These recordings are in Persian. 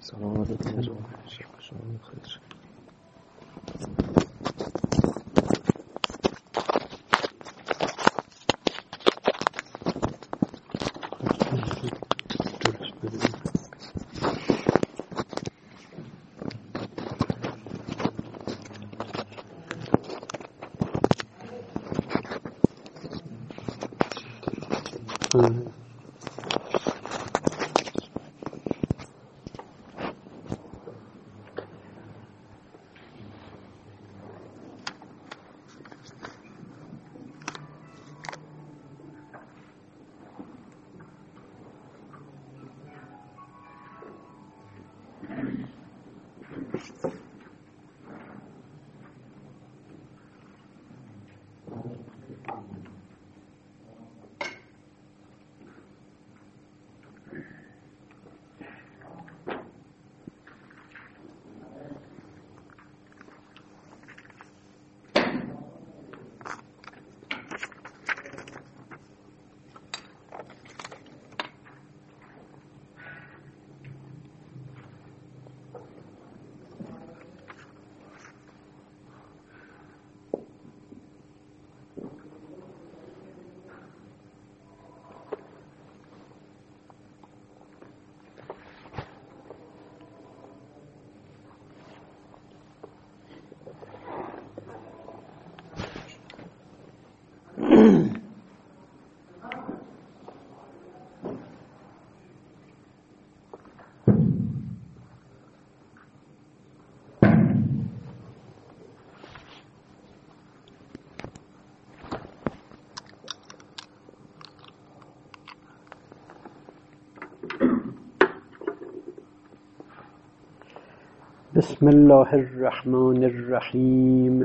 سلام علیکم. شما بخیر. بسم الله الرحمن الرحیم.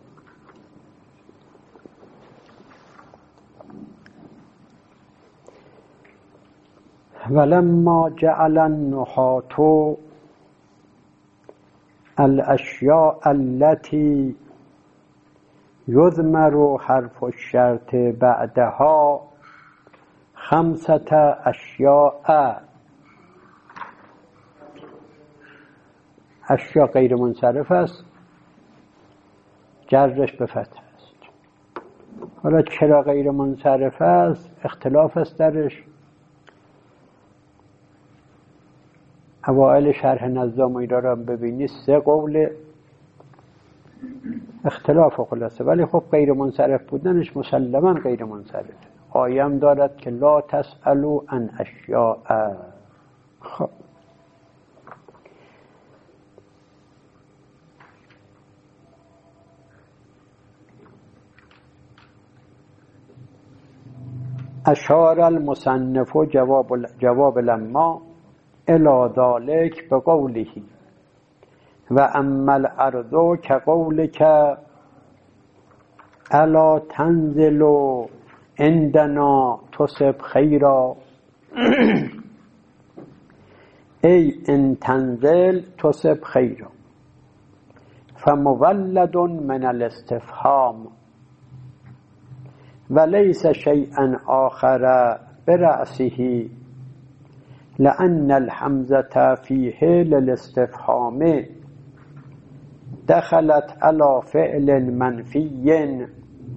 ولما جعل النحاة الاشیاء التي یضمر حرف الشرط بعدها خمسة اشیاء. اشیا غیر منصرف است، جرش به فتح است. حالا چرا غیر منصرف است؟ اختلاف است درش. اوائل شرح نظام اینا را ببینید 3 قول اختلاف خلاصه، ولی خب غیر منصرف بودنش مسلما غیر منصرف. آیم دارد که لا تسألوا عن اشیاء. خب اشار المصنف جواب لما الى ذلك بقوله و اما الارض كقولك الا تنزل عندنا تصب خيرا ای ان تنزل تصب خيرا فمولد من الاستفهام وليس شيئا آخر برأسه لأن الحمزة فيه للاستفهام دخلت على فعل منفي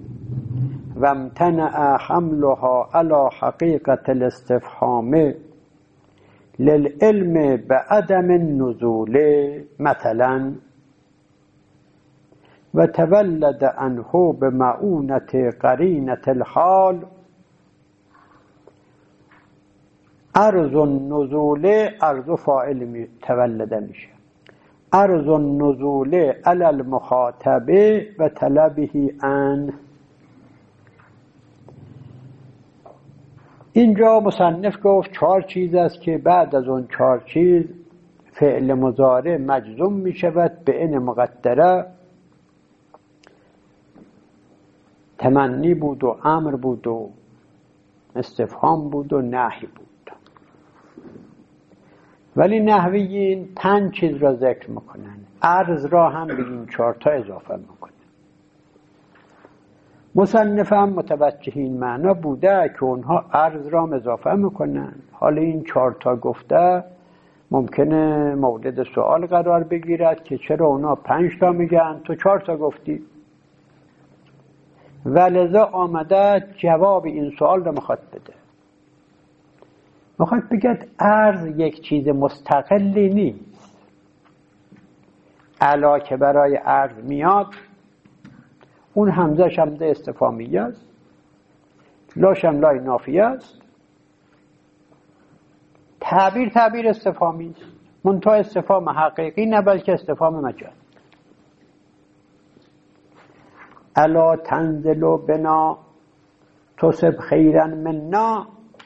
وامتنع حملها على حقيقة الاستفهام للعلم بعدم النزول مثلا وتولد عنه بمعونة قرينة الحال عرض النزول. عرض فاعل تولد میشه. عرض النزول علی المخاطب و طلبه عن. اینجا مصنف گفت 4 چیز است که بعد از اون 4 چیز فعل مضارع مجزوم می شود به ان مقدره. تمنی بود و امر بود و استفهام بود و نهی بود. ولی نحویین 5 چیز را ذکر میکنن. عرض را هم به این 4 تا اضافه میکنن. مصنف هم متوجه این معنا بوده که اونها عرض را اضافه میکنن. حالا این 4 تا گفته ممکنه مورد سوال قرار بگیرد که چرا اونا 5 تا میگن تو 4 تا گفتی، و لذا آمده جواب این سوال رو میخواد بده. میخواد بگه ارز یک چیز مستقلی نیست. الا که برای ارز میاد، اون همزه‌ش همزه استفهامیه است، لاش هم لای نافیه است، تعبیر استفهامی است، منتها استفهام حقیقی نه بلکه استفهام مجاز. الا تنزل بنا تصب خیرا منا،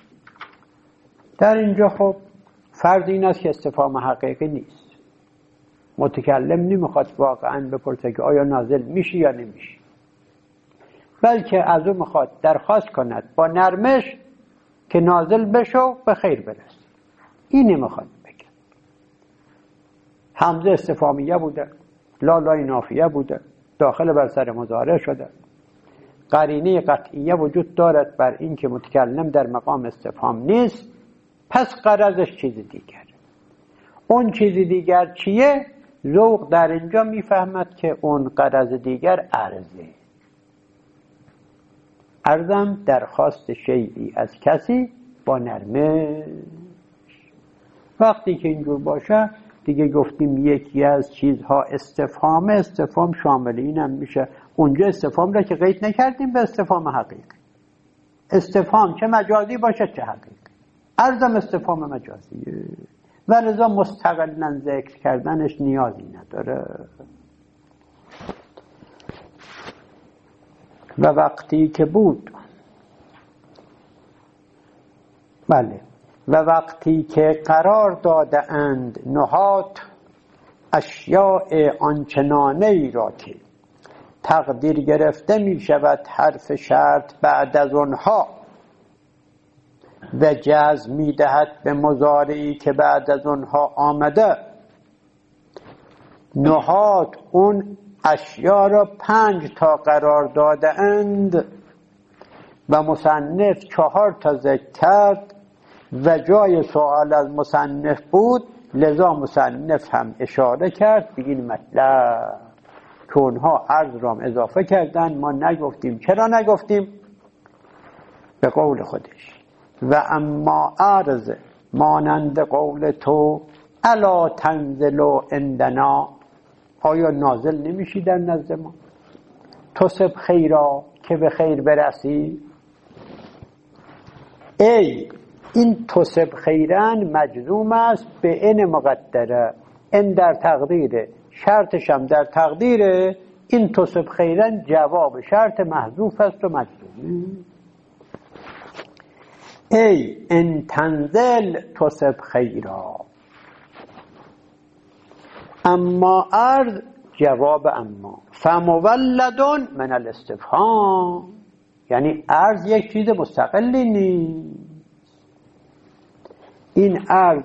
در اینجا خب فرض این است که استفهام حقیقی نیست. متکلم نمیخواد واقعا بپرسه که آیا نازل میشی یا نمیشی، بلکه از او میخواد درخواست کند با نرمش که نازل بشو به خیر برس. این نمیخواد بگه. همزه استفهامیه بوده، لای نافیه بوده، داخل بر سر مضارع شده، قرینه قطعیه وجود دارد بر این که متکلم در مقام استفهام نیست، پس غرضش چیز دیگر. اون چیز دیگر چیه؟ ذوق در اینجا میفهمد که اون غرض دیگر عرضه. عرضم درخواست شیئی از کسی با نرمش. وقتی که اینجور باشه دیگه گفتیم یکی از چیزها استفهام. استفهام شامل اینم میشه. اونجا استفهام را که قید نکردیم به استفهام حقیقی. استفهام چه مجازی باشه چه حقیقی. عرضم استفهام مجازیه و لذا مستقلاً ذکر کردنش نیازی نداره. و وقتی که بود، بله، و وقتی که قرار داده اند نهات اشیاء آنچنانه ای را که تقدیر گرفته می شود حرف شرط بعد از آنها و جزم می دهد به مضارعی که بعد از آنها آمده. نهات اون اشیاء را 5 تا قرار داده اند و مصنف 4 تا ذکر کرد و جای سوال از مصنف بود، لذا مصنف هم اشاره کرد به این مطلب که اونها عرض را اضافه کردن، ما نگفتیم. چرا نگفتیم؟ به قول خودش و اما عرض مانند قول تو الا تنزل عندنا، آیا نازل نمیشی در نزد ما؟ تصب خیرا، که به خیر برسی. ای این تصب خیرن مجزوم است به ان مقدره، ان در تقدیره، شرطش هم در تقدیره. این تصب خیرن جواب شرط محذوف است و مجزوم. ای ان تنزل تصب خیرا. اما عرض جواب اما فمولد من الاستفهام، یعنی عرض یک چیز مستقلی نیست. این عرض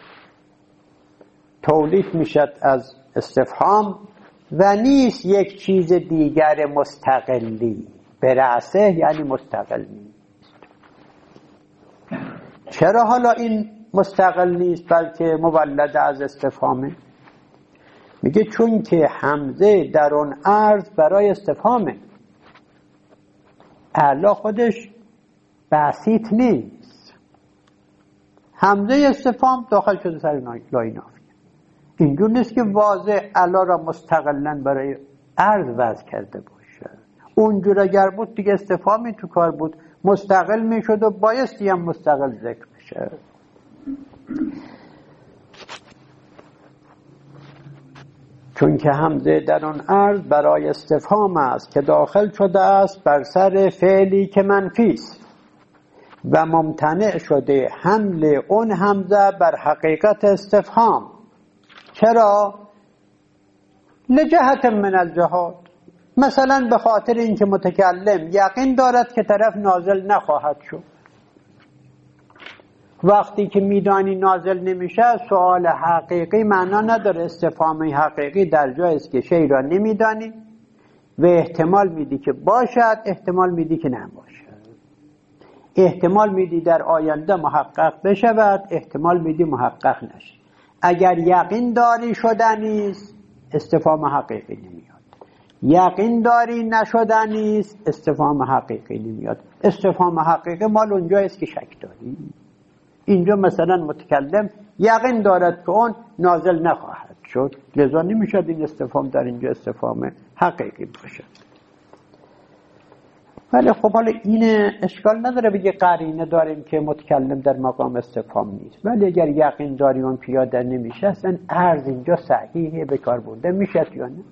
تولید میشد از استفهام و نیست یک چیز دیگر مستقلی. برأسه یعنی مستقل نیست. چرا حالا این مستقل نیست بلکه مولد از استفهامه؟ میگه چون که همزه در اون عرض برای استفهامه. اعلا خودش بسیط نیست. همزه استفهام داخل شده سر لای نافیه. اینجور نیست که واضح اعلا را مستقلاً برای عرض وضع کرده باشه. اونجور اگر بود دیگه استفهامی تو کار بود، مستقل میشد و بایستی هم مستقل ذکر بشه. چون که همزه در آن عرض برای استفهام است که داخل شده است بر سر فعلی که منفی است و ممتنع شده حمل اون همزه بر حقیقت استفهام. چرا؟ لجهت من الجهات، مثلا به خاطر اینکه متکلم یقین دارد که طرف نازل نخواهد شد. وقتی که میدانی نازل نمیشه سوال حقیقی معنا نداره. استفهامی حقیقی در جایی است که شی را نمیدانی و احتمال میدی که باشد، احتمال میدی که نباشد. احتمال میدی در آینده محقق بشود، احتمال میدی محقق نشه. اگر یقین داری شدنیست استفهام حقیقی نمیاد. یقین داری نشدنیست استفهام حقیقی نمیاد. استفهام حقیقی مال اونجاییست که شک داری. اینجا مثلا متکلم یقین دارد که اون نازل نخواهد شد، لذا نمیشد این استفهام در اینجا استفهام حقیقی باشد. ولی خب حالا این اشکال نداره بگه قرینه داریم که متکلم در مقام استفهام نیست، ولی اگر یقین داری اون پیاده نمیشه اصلا عرض اینجا صحیحه به کار برده میشه یا نه.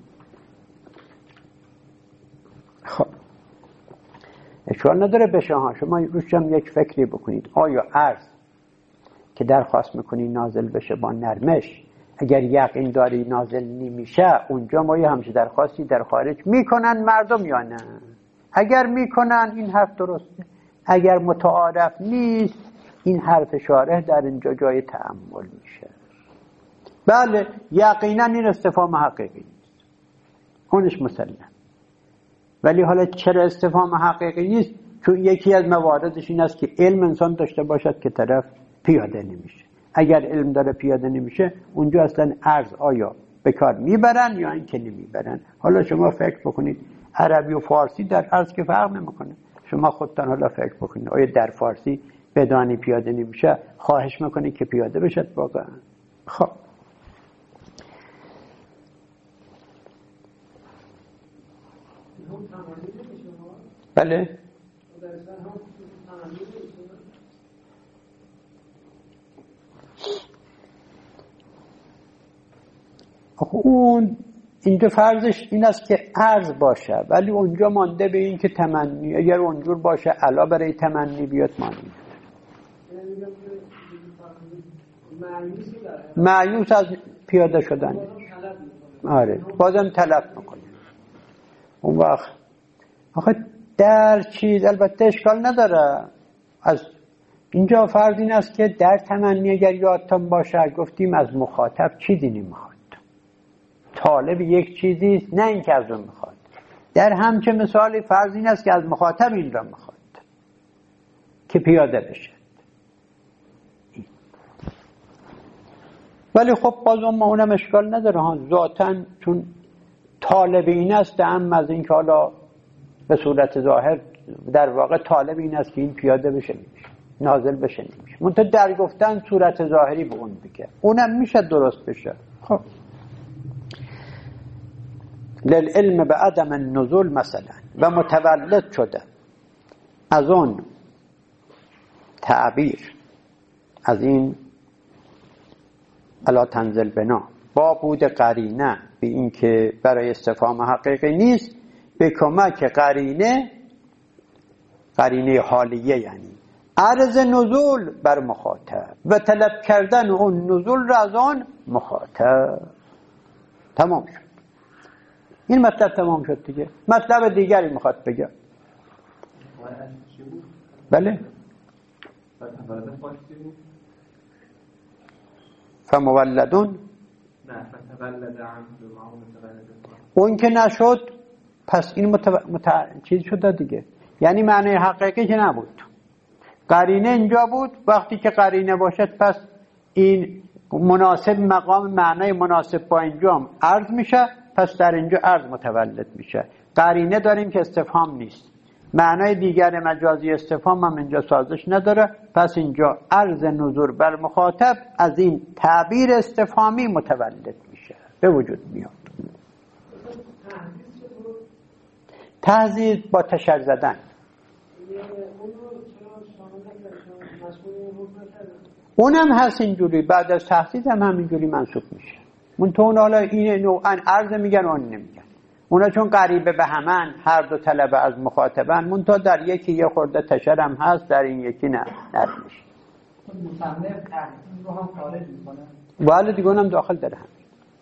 خب اشکال نداره بشه ها، شما روش هم یک فکری بکنید. آیا عرض که درخواست میکنی نازل بشه با نرمش اگر یقین داری نازل نمیشه اونجا ما یه همچه درخواستی در خارج میکنن مردم یا نه؟ اگر میکنن این حرف درسته، اگر متعارف نیست این حرف شارح در اینجا جای تأمل میشه. بله یقینا این استفهام حقیقی نیست، اونش مسلم. ولی حالا چرا استفهام حقیقی نیست؟ چون یکی از مواردش این است که علم انسان داشته باشد که طرف پیاده نمیشه. اگر علم داره پیاده نمیشه اونجا اصلا عرض آیا به کار میبرن یا اینکه نمیبرن. حالا شما فکر بکنید عربی و فارسی در عرض که فرق نمیکنه. شما خودتان حالا فکر بکنید آیا در فارسی بدانی پیاده نمیشه خواهش میکنید که پیاده بشد واقعا؟ خب بله اون اینجا فرضش این است که عرض باشه، ولی اونجا مانده به این که تمنی. اگر اونجور باشه علا برای تمنی بیاد معنی مایوس از پیاده شدن. آره بازم طلب میکنه. اون وقت آخه در چیز البته اشکال نداره. از اینجا فرض این است که در تمنی اگر یادتان باشه گفتیم از مخاطب چیزی نمیخواد، طالب یک چیزی نه این که از اون میخواد. در همچه مثالی فرض این است که از مخاطب این را میخواد که پیاده بشه. ولی خب باز اونم اشکال نداره ها، ذاتاً چون طالب این است اما از این که حالا به صورت ظاهر در واقع طالب این است که این پیاده بشه نمیشه، نازل بشه نمیشه، منتها در گفتن صورت ظاهری به اون بگه اونم میشه درست بشه. خب للعلم به عدم النزول مثلا و متولد شده از اون تعبیر از این الا تنزل بنا با بود قرینه به این که برای استفهام حقیقی نیست به کمک قرینه حالیه یعنی عرض نزول بر مخاطب و طلب کردن اون نزول را از آن مخاطب. تمام شد این مطلب، تمام شد دیگه. مطلب دیگری میخواد بگه. بله فمولدون اون که نشد پس این چیز شده دیگه، یعنی معنی حقیقی که نبود. قرینه اینجا بود، وقتی که قرینه باشد پس این مناسب مقام معنی مناسب با اینجا هم عرض میشه، پس در اینجا عرض متولد میشه. قرینه داریم که استفهام نیست، معنای دیگر مجازی استفهام هم اینجا سازش نداره، پس اینجا عرض نظور بر مخاطب از این تعبیر استفهامی متولد میشه، به وجود میاد. تهذیب با تشر زدن اونم هست اینجوری، بعد از تهذیب هم همینجوری منصوب میشه. منتها اون حالا این نوعا عرض میگن اون نمیگن، اونا چون قریبه به همن هر دو طلبه از مخاطبن، منتها در یکی یه خورده تشر هم هست، در این یکی نه نمیشه. مصنف تهذیب رو هم خارج میکنه بله دیگه اونم داخل داره هم.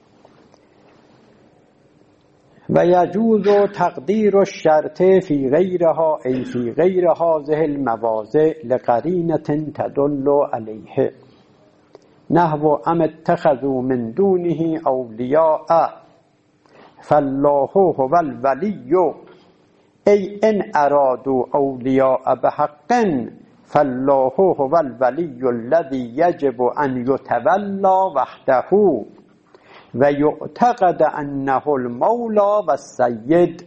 و یجوز تقدیر الشرط فی غیرها ای فی غیر هذه المواضع لقرینة تدل علیه نحو ام اتخذوا من دونه اولیاء فالله هو الولی ای ان ارادوا اولیاء بحق فالله هو الولی الذی یجب ان یتولا وحده و یعتقد انه المولا و السید.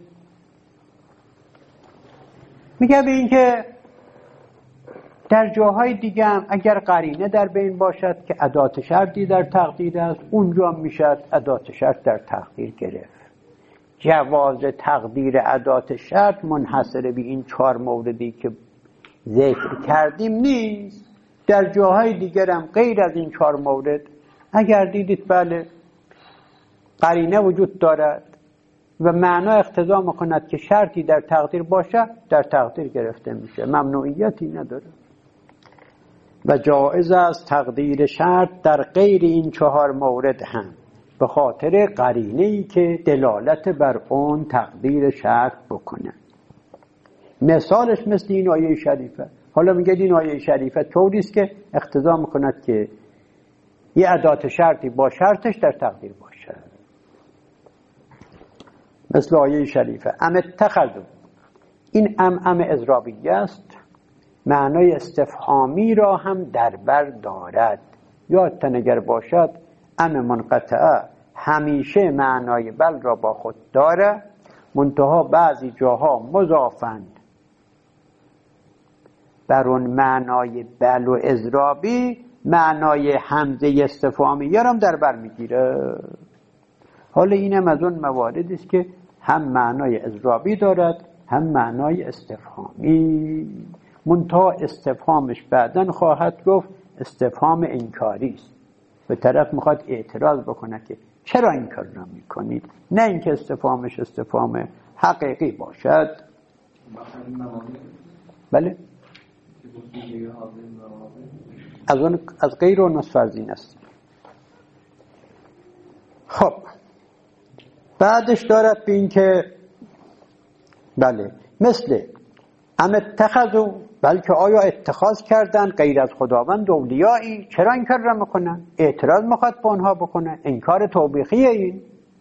میگه به این که در جاهای دیگه هم اگر قرینه در بین باشد که ادات شرطی در تقدیر است، اونجا میشد ادات شرط در تقدیر گرفت. جواز تقدیر ادات شرط منحصر به این 4 موردی که ذکر کردیم نیست. در جاهای دیگر هم غیر از این 4 مورد اگر دیدید بله قرینه وجود دارد و معنا اقتضا میکند که شرطی در تقدیر باشه، در تقدیر گرفته میشه، ممنوعیتی نداره. و جایز است تقدیر شرط در غیر این 4 مورد هم به خاطر قرینه‌ای که دلالت بر اون تقدیر شرط بکنه. مثالش مثل این آیه شریفه. حالا میگه این آیه شریفه طوری است که اقتضا میکند که یه ادات شرطی با شرطش در تقدیر باشه. مثل آیه شریفه ام اتخذوا، این ام اضرابیه است، معنای استفهامی را هم در بر دارد. یادتان اگر باشد ام منقطعه همیشه معنای بل را با خود داره، منتها بعضی جاها مضافند بر اون معنای بل و اضرابی معنای همزه استفهامی هم در بر میگیره. حالا اینم از اون مواردی است که هم معنای اضرابی دارد هم معنای استفهامی، منتها استفهامش بعدن خواهد گفت استفهام انکاری است. به طرف میخواد اعتراض بکنه که چرا این کار را میکنید، نه اینکه استفهامش استفهام حقیقی باشد. بله از غیر و نصف فرضین است. خب بعدش دارد به این که بله مثل ام اتخذوا، بلکه آیا اتخاذ کردن غیر از خداوند اولیایی، چرا این کار را میکنن؟ اعتراض میخواد به اونها بکنه، انکار توبیخیه. این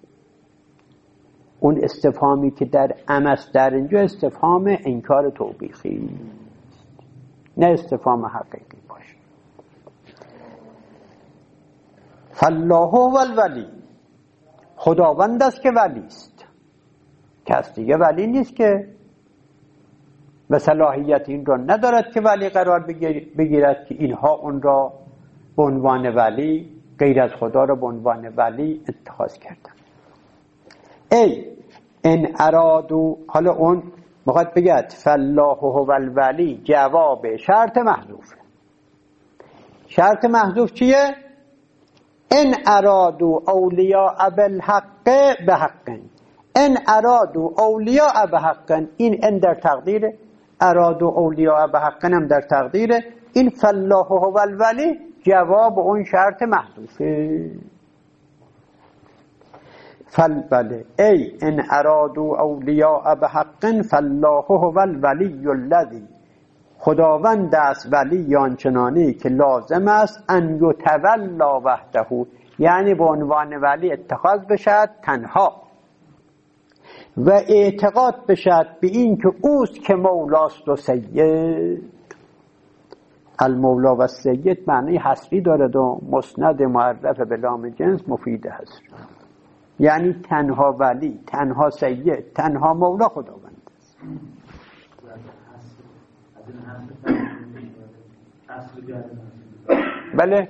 اون استفهامی که در ام است در اینجا استفهام انکار توبیخی، نه استفهام حقیقی باشه. فالله هو الولی، خداوند است که ولی است، کس دیگه ولی نیست که و صلاحیت این را ندارد که ولی قرار بگیرد که اینها اون را به عنوان ولی، غیر از خدا را به عنوان ولی اتخاذ کردن. ای ان ارادو، حالا اون میخواد بگه فالله هو الولی جواب شرط محذوفه. شرط محذوف چیه؟ ان ارادو اولیاء بالحق بحق، ان ارادو اولیاء بحق، این ان در تقدیره، ارادو اولیاء بحق هم در تقدیره. این فالله هو الولی جواب اون شرط محذوفه. بله ای ان ارادو اولیاء بحق فالله هو الولی الذی، خداوند است ولی آنچنانی که لازم است ان یتولا وحده، یعنی به عنوان ولی اتخاذ بشد تنها و اعتقاد بشد به این که اوست که مولاست و سید. المولا و سید معنی حصری دارد و مسند معرف به لام جنس مفید حصر، یعنی تنها ولی، تنها سید، تنها مولا خداوند است. بله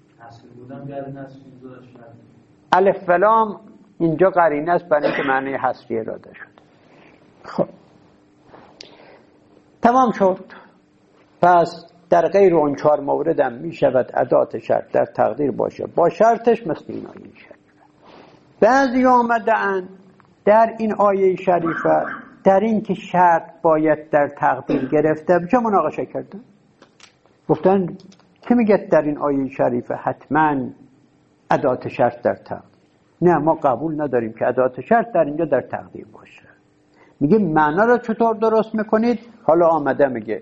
الف و لام اینجا قرینه است برای اینکه معنی حصری اراده شد. خب تمام شد. پس در غیر اون 4 مورد هم می شود ادات شرط در تقدیر باشه با شرطش، مثل این آیه شریفه. بعضی آمدن در این آیه شریفه در این که شرط باید در تقدیر گرفته بشه مناقشه کردن. گفتن که میگه در این آیه شریفه حتما ادات شرط در تقدیر؟ نه، ما قبول نداریم که ادات شرط در اینجا در تقدیر باشه. میگه معنا را چطور درست میکنید؟ حالا آمده میگه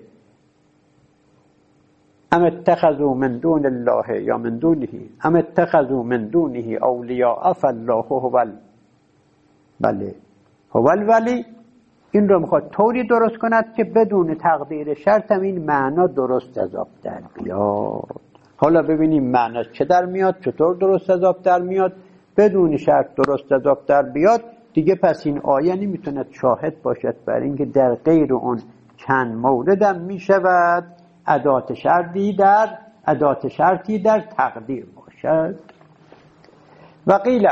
ام اتخذوا من دون الله یا من دونه، ام اتخذوا من دونه اولیاء فالله هو بله هو الولی. این رو میخواد طوری درست کند که بدون تقدیر شرط هم این معنا درست از آب در بیاد. حالا ببینیم معنا چه در میاد، چطور درست از آب در میاد. بدون شرط درست از آب در بیاد دیگه پس این آیه نمیتوند شاهد باشد بر اینکه در غیر اون چند موردم میشود ادات شرطی در تقدیر باشد. و قیل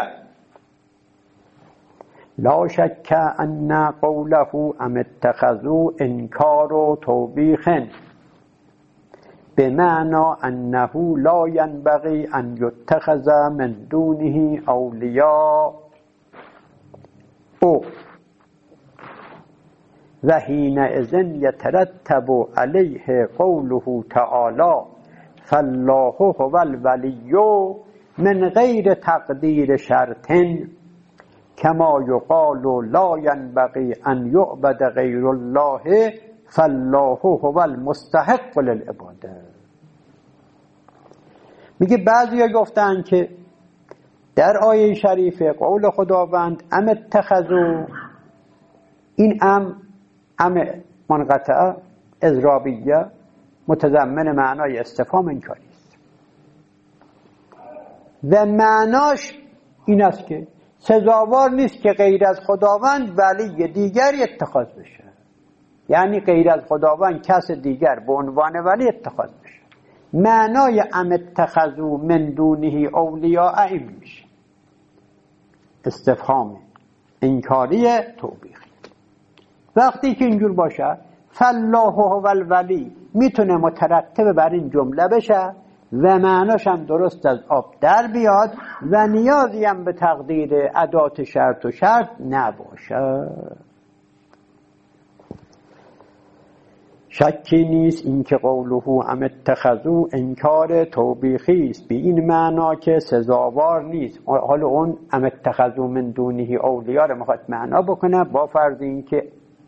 لا شک ان قوله ام اتخذوا انکار و توبیخ بمعنى انه لا ينبغي ان يتخذ من دونه اولیاء و حینئذ یترتب علیه قوله تعالی فالله هو الولی من غیر تقدیر شرط کما یقال لا ينبغي ان یعبد غیر الله فالله هو المستحق للعباده. میگه بعضیا گفتن که در آیه شریفه قول خداوند ام اتخذوا، این ام منقطعه اضرابیه متضمن معنای استفهام انکاری است و معناش این است که سزاوار نیست که غیر از خداوند ولی دیگری اتخاذ بشه، یعنی غیر از خداوند کس دیگر به عنوان ولی اتخاذ بشه. معنای ام اتخذوا من دونه اولیاء این میشه استفهام انکاری توبیخی. وقتی که اینجور باشه فالله هو الولی میتونه مترتب بر این جمله بشه و معناش هم درست از آب در بیاد و نیازی هم به تقدیر ادات شرط و شرط نباشه. شکی نیست اینکه قوله ام اتخذوا انکار توبیخی است، به این معنا که سزاوار نیست. حالا اون ام اتخذوا من دونه اولیاء رو میخواد معنا بکنه با فرض اینکه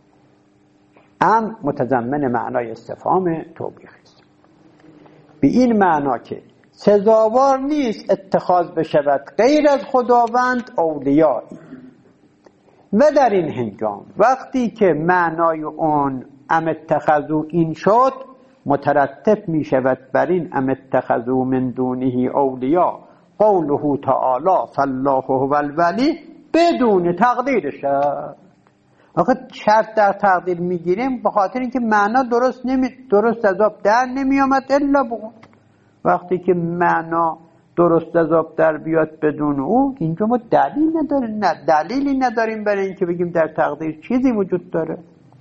ام متضمن معنای استفهام توبیخی است، به این معنا که سزاوار نیست اتخاذ بشود غیر از خداوند اولیایی. و در این هنگام وقتی که معنای اون ام اتخذوا این شد مترتب می شود بر این ام اتخذوا من دونه اولیاء قوله تعالی فالله هو الولی بدون تقدیر شد. آخه شرط در تقدیر میگیریم به خاطر اینکه معنا درست از آب در نمی آمد الا بگو. وقتی که معنا درست از آب در بیاد بدون او اینجا ما دلیلی نداریم برای اینکه بگیم در تقدیر چیزی وجود داره.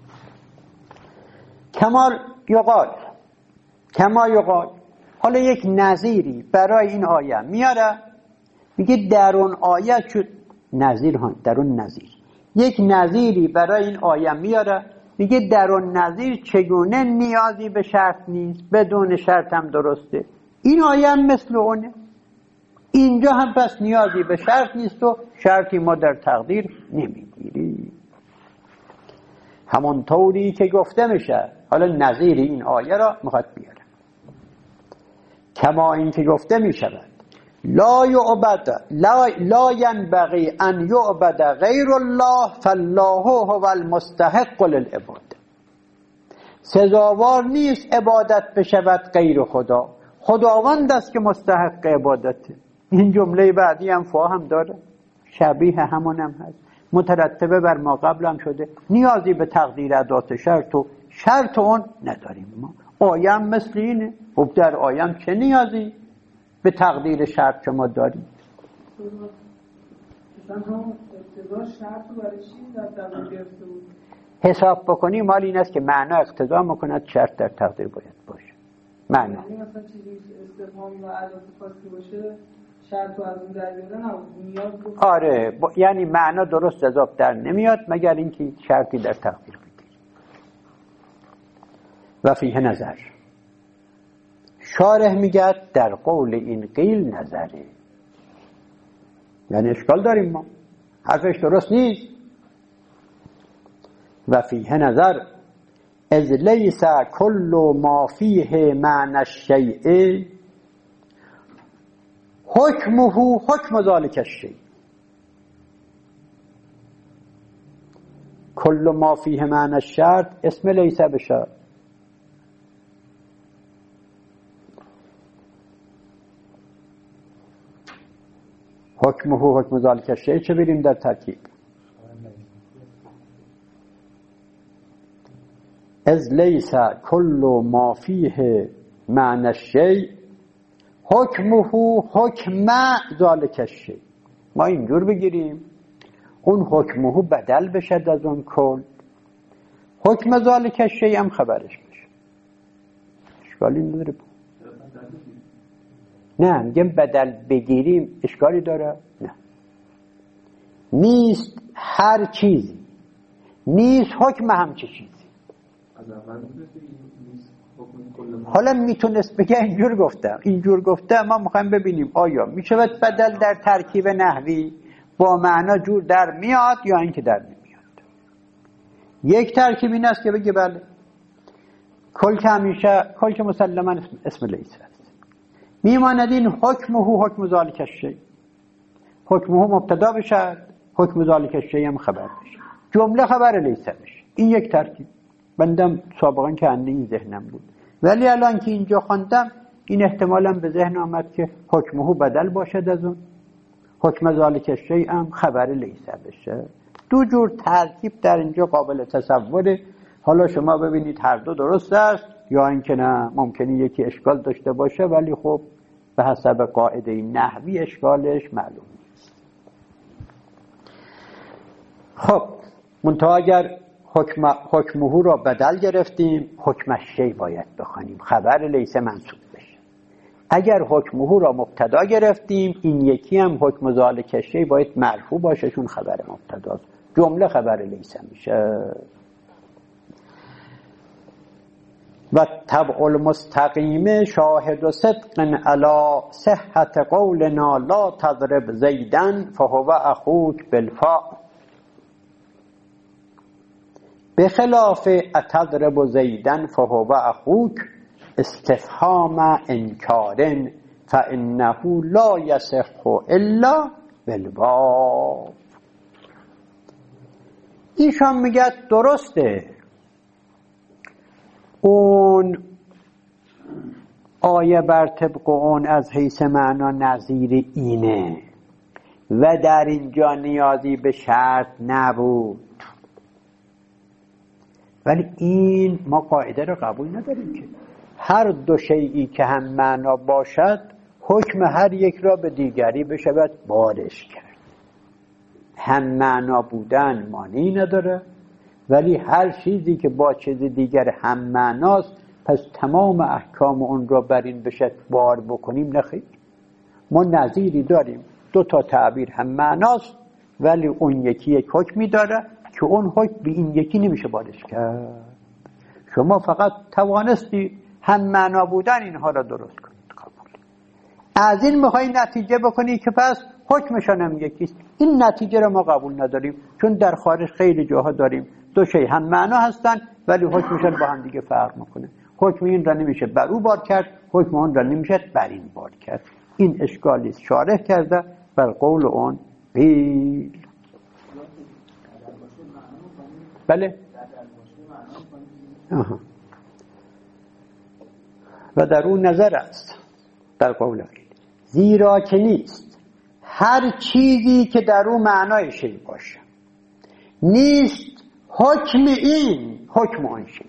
کما یقال حالا یک نظیری برای این آیه میاره، میگه در اون آیه شد یک نظیری برای این آیه میاره، میگه در اون نظیر چگونه نیازی به شرط نیست، بدون شرط هم درسته. این آیه هم مثل اونه، اینجا هم پس نیازی به شرط نیست و شرطی ما در تقدیر نمیگیریم. همون طوری که گفته میشه. حالا نظیر این آیه را میخواد بیاره. کما این که گفته میشود لا ینبغی ان یعبد غیر الله فالله هو المستحق للعباده. سزاوار نیست عبادت بشود غیر خدا، خداوند است که مستحق عبادته. این جمله بعدی هم فاهم داره، شبیه همون هم هست، مترتبه بر ما قبل هم شده. نیازی به تقدیر ادات شرط اون نداریم ما. آیم مثل اینه. خب در آیم چه نیازی به تقدیر شرط ما داریم؟ حساب بکنیم مال این است که معنا اقتضا میکند شرط در تقدیر باید باشه. معنا یعنی مثلا چیزی استفهامی و ادات خاصی باشه شرط از اون در بیاره نیاز آره یعنی معنا درست از آب در نمیاد مگر اینکه شرطی در تقدیر بگیره. و فیه نظر، شارح میگه در قول این قیل نظره، یعنی اشکال داریم ما، حرفش درست نیست. و فیه نظر از لیس کل ما فیه معنی الشیء حکمه حکم ذالک الشیء. کل ما فیه معنی الشرط اسم لیس بشه. حکمه حکم ذالک الشیء چه بریم در ترکیب؟ از لیس کل ما فیه معنی الشیء حکمه حکم ذالک الشیء. ما اینجور بگیریم اون حکمه بدل بشه از اون کل، حکم ذالک الشیء هم خبرش بشه. اشکالی نداره. نه میگم بدل بگیریم اشکالی داره؟ نه. نیست هر چیزی، نیست حکم همچه چیزی. حالا میتونست بگه اینجور گفته ما میخوایم ببینیم آیا میشود بدل در ترکیب نحوی با معنا جور در میاد یا اینکه در نمیاد. یک ترکیب این است که بگه بله کل که همیشه کل که مسلما اسم لیس است، میماند این حکمه حکم ذالک الشیء، حکمه مبتدا بشه، حکم ذالک الشیء هم خبر بشه، جمله خبر لیس بشه. این یک ترکیب بندم سابقا که اندی این ذهنم بود، ولی الان که اینجا خواندم این احتمالاً به ذهن آمد که حکمه بدل باشد از اون، حکم ذالک الشیء هم خبر لیس بشه. دو جور ترکیب در اینجا قابل تصوره. حالا شما ببینید هر دو درست است یا اینکه نه، ممکنه یکی اشکال داشته باشه ولی خب به حسب قاعده نحوی اشکالش معلوم نیست. خب منتها اگر حکمه را بدل گرفتیم حکم الشیء باید بخوانیم، خبر لیس منصوب بشه. اگر حکمه را مبتدا گرفتیم این یکی هم حکم ذالک الشیء باید مرفوع باشه چون خبر مبتداست، جمله خبر لیس میشه. و تبع المستقیم شاهد صدق علی صحت قولنا لا تضرب زیدا فهو اخوک بالفاء بخلاف اتضرب زیدا فهو اخوک استفهام انکار فانه لا یصح الا بالواو. ایشان میگه درسته اون آیه بر طبق اون از حیث معنا نظیر اینه و در اینجا نیازی به شرط نبود، ولی این ما قاعده رو قبول نداریم که هر دو شیئی که هم معنا باشد حکم هر یک را به دیگری بشود بارش کرد. هم معنا بودن معنی نداره، ولی هر چیزی که با چیز دیگر هم معناست پس تمام احکام اون را بر این بشد بار بکنیم. نخیر، ما نظیری داریم دو تا تعبیر هم معناست ولی اون یکی یک حکمی داره که اون حکم به این یکی نمیشه بارش کرد. شما فقط توانستی هم معنا بودن اینها را درست کنید، قبول. از این میخوایی نتیجه بکنی که پس حکمشان هم یکیست. این نتیجه را ما قبول نداریم چون در خارج خیلی جاها داریم دو شی هم معنا هستن ولی حکمشان با هم دیگه فرق میکنه. حکم این را نمیشه بر او بار کرد، حکم اون را نمیشه بر این بار کرد. این اشکالی است شارح کرده بر قول اون قیل. بله و در اون نظر است در قول قیل زیرا که نیست هر چیزی که در اون معنای شی باشه نیست حکم این حکم آن شی.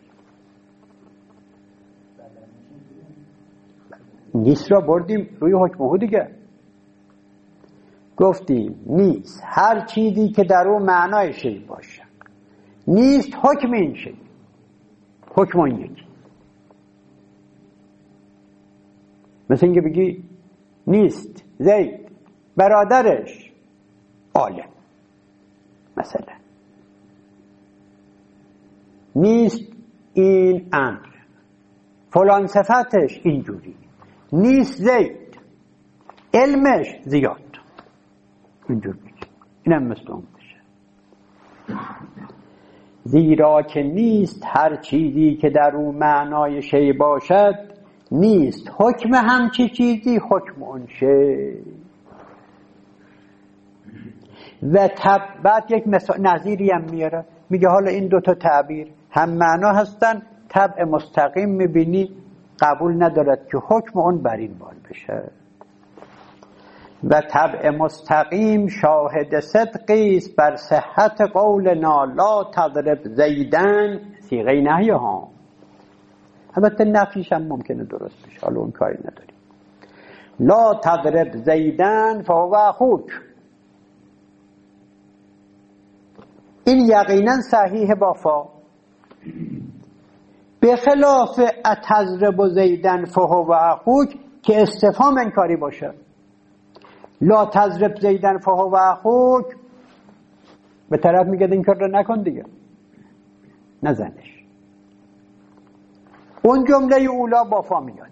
نیست را بردیم روی حکمه دیگه، گفتیم نیست هر چیزی که در اون معنای شی باشه نیست حکم این شی، حکم این یکی. مثل اینکه بگی نیست زید برادرش عالم، مثلا نیست این امر فلان صفتش اینجوری، نیست زید علمش زیاد، اینجور بگی. اینم مثل اون بشه. زیرا که نیست هر چیزی که در اون معنای شی باشد نیست حکم همچی چیزی حکم اون شی. و بعد یک نظیری هم میاره میگه حالا این دوتا تعبیر هم معنا هستن، طبع مستقیم میبینی قبول ندارد که حکم اون بر این بال بشه. و طبع مستقیم شاهد صدقی است بر صحت قولنا لا تضرب زیدن، صیغه نهی ها. البته نفیش هم ممکنه درست بشه، حالا اون کاری نداریم. لا تضرب زیدن فهو اخوک، این یقینا صحیح با فا، به خلاف اتضرب زیدن فهو اخوک که استفهام انکاری باشه. لا تضرب زیدن فهو اخوک به طرف میگه این کار رو نکن دیگه، نزنش. اون جمله اولا با فا میاد.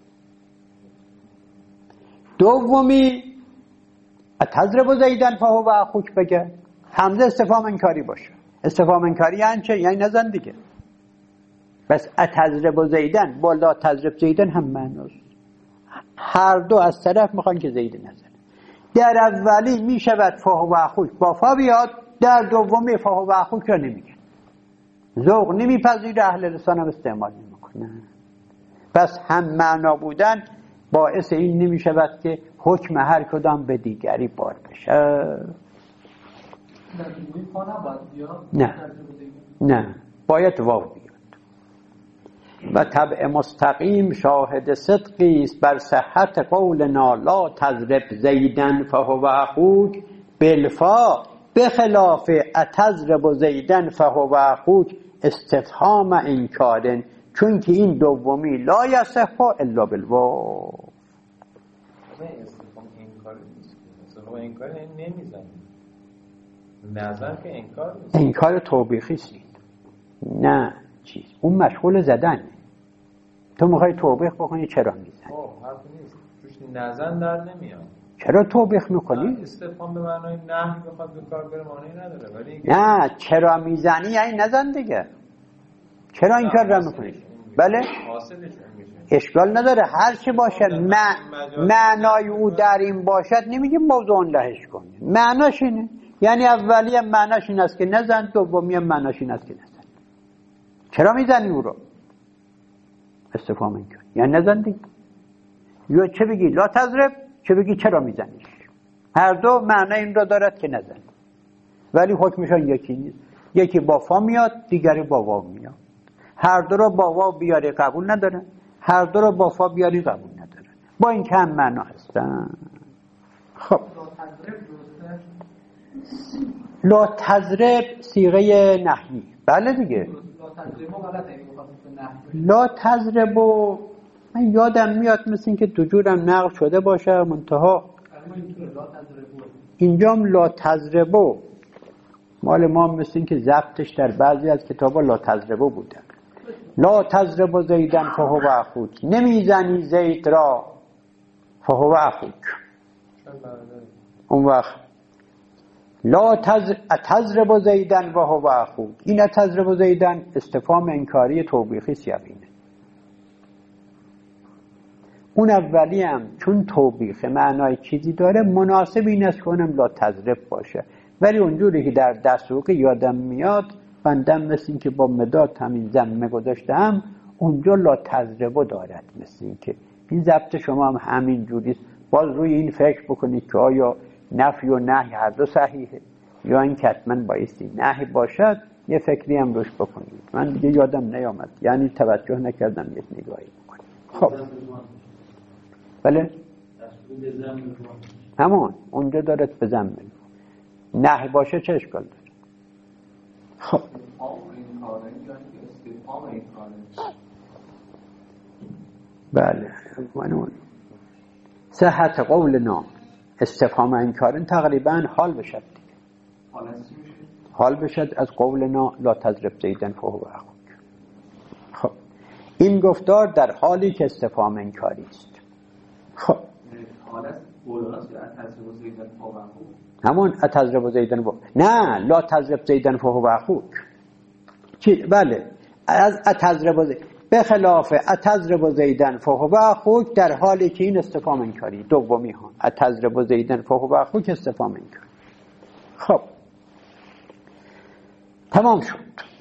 دومی اتضرب زیدن فهو اخوک بگه، همزه استفهام انکاری باشه. استفهام انکاری یعنی چه؟ یعنی نزن دیگه. بس اتضرب زیدن با لا تضرب زیدن هم معناست، هر دو از طرف میخوان که زید نزن. در اولی میشود فهو اخوک با فا بیاد، در دومی فهو اخوک را نمیگه، ذوق نمیپذیره، اهل لسان هم استعمال نمیکنه. پس هم معنا بودن باعث این نمیشود که حکم هر کدام به دیگری بار بشه. نه باید واو بیاد. و طبع مستقیم شاهد صدقی است بر صحت قولنا لا تضرب زیدن فهو اخوک بالفا، بخلاف اتضرب زیدن فهو اخوک استفهام انکار، چون که این دومی لا یصح الا بالواو. استفهام انکار نیست، استفهام انکار نمیزنه، نظر که انکار نیست، انکار توبیخی است. نه چیز اون مشغول زدن، تو میخوای توبیخ بکنی چرا میزنی؟ حرف نیست، توش نزن در نمیاد. چرا توبیخ میکنی؟ استفهام به معنای نهی بخواد به کار بره معنی نداره، ولی نه چرا میزنی یعنی نزن دیگه. چرا این کار را میکنی؟ بله اشکال نداره، هر چی باشه معنای او در این باشد نمیگیم موضوع لهش کن، معناش اینه. یعنی اولی هم معناش این است که نزن، دومی هم معناش این است که نزن. چرا میزنی او رو؟ استفهام انکار یعنی نزن دیگه. یا چه بگی لا تضرب، چه بگی چرا میزنیش، هر دو معنی این رو دارد که نزن، ولی حکمشان یکی نیست. یکی با فا میاد، دیگری با واو میاد. هر دو رو با واو بیاری قبول نداره، هر دو رو با فا بیاری قبول نداره، با این که هم معنا هستن. خب لا تضرب صیغه نهی، بله دیگه. لا تضرب من یادم میاد مثل این که دو جورم نقل شده باشه، منتها اینجام لا تضرب مال ما مثل این که ضبطش در بعضی از کتابا لا تضرب بوده. لا تضرب زیدن فهو اخوک، نمیزنی زید را فهو اخوک. اون وقت لا تضرب زیدن فهو اخوک، این تضرب زیدن استفهام انکاری توبیخی سیاقینه. اون اولی هم چون توبیخ معنای چیزی داره مناسب این است که اونم لا تضرب باشه، ولی اونجوری که در دسوقی یادم میاد بندم مثل این که با مداد همین ضمه گذاشتم اونجا لا تضرب دارد، مثل این که این ضبط شما هم همین جوریست. باز روی این فکر بکنید که آیا نفی و نهی هر دو صحیحه یا این که حتما بایستی نهی باشد، یه فکری هم روش بکنید. من دیگه یادم نیامد، یعنی توجه نکردم، یک نگاهی بکنید. خب بله همون اونجا دارد به ضمن نهی باشه چه اشکال داره. خب بله منون صحت قولنا استفهام انکارن تقریبا حال بشد دیگه. حال بشد از قولنا لا تضرب زیدن فهو اخوک. خب این گفتار در حالی که استفهام انکاری است. خب همون اتضرب زیدن فهو، نه لا تضرب زیدن فهو اخوک چی؟ بله از اتضرب زیدن به خلاف اتضرب زیدن فهو اخوک در حالی که این استفهام انکاری دومی ها. اتضرب زیدن فهو اخوک استفهام انکاری. خب تمام شد.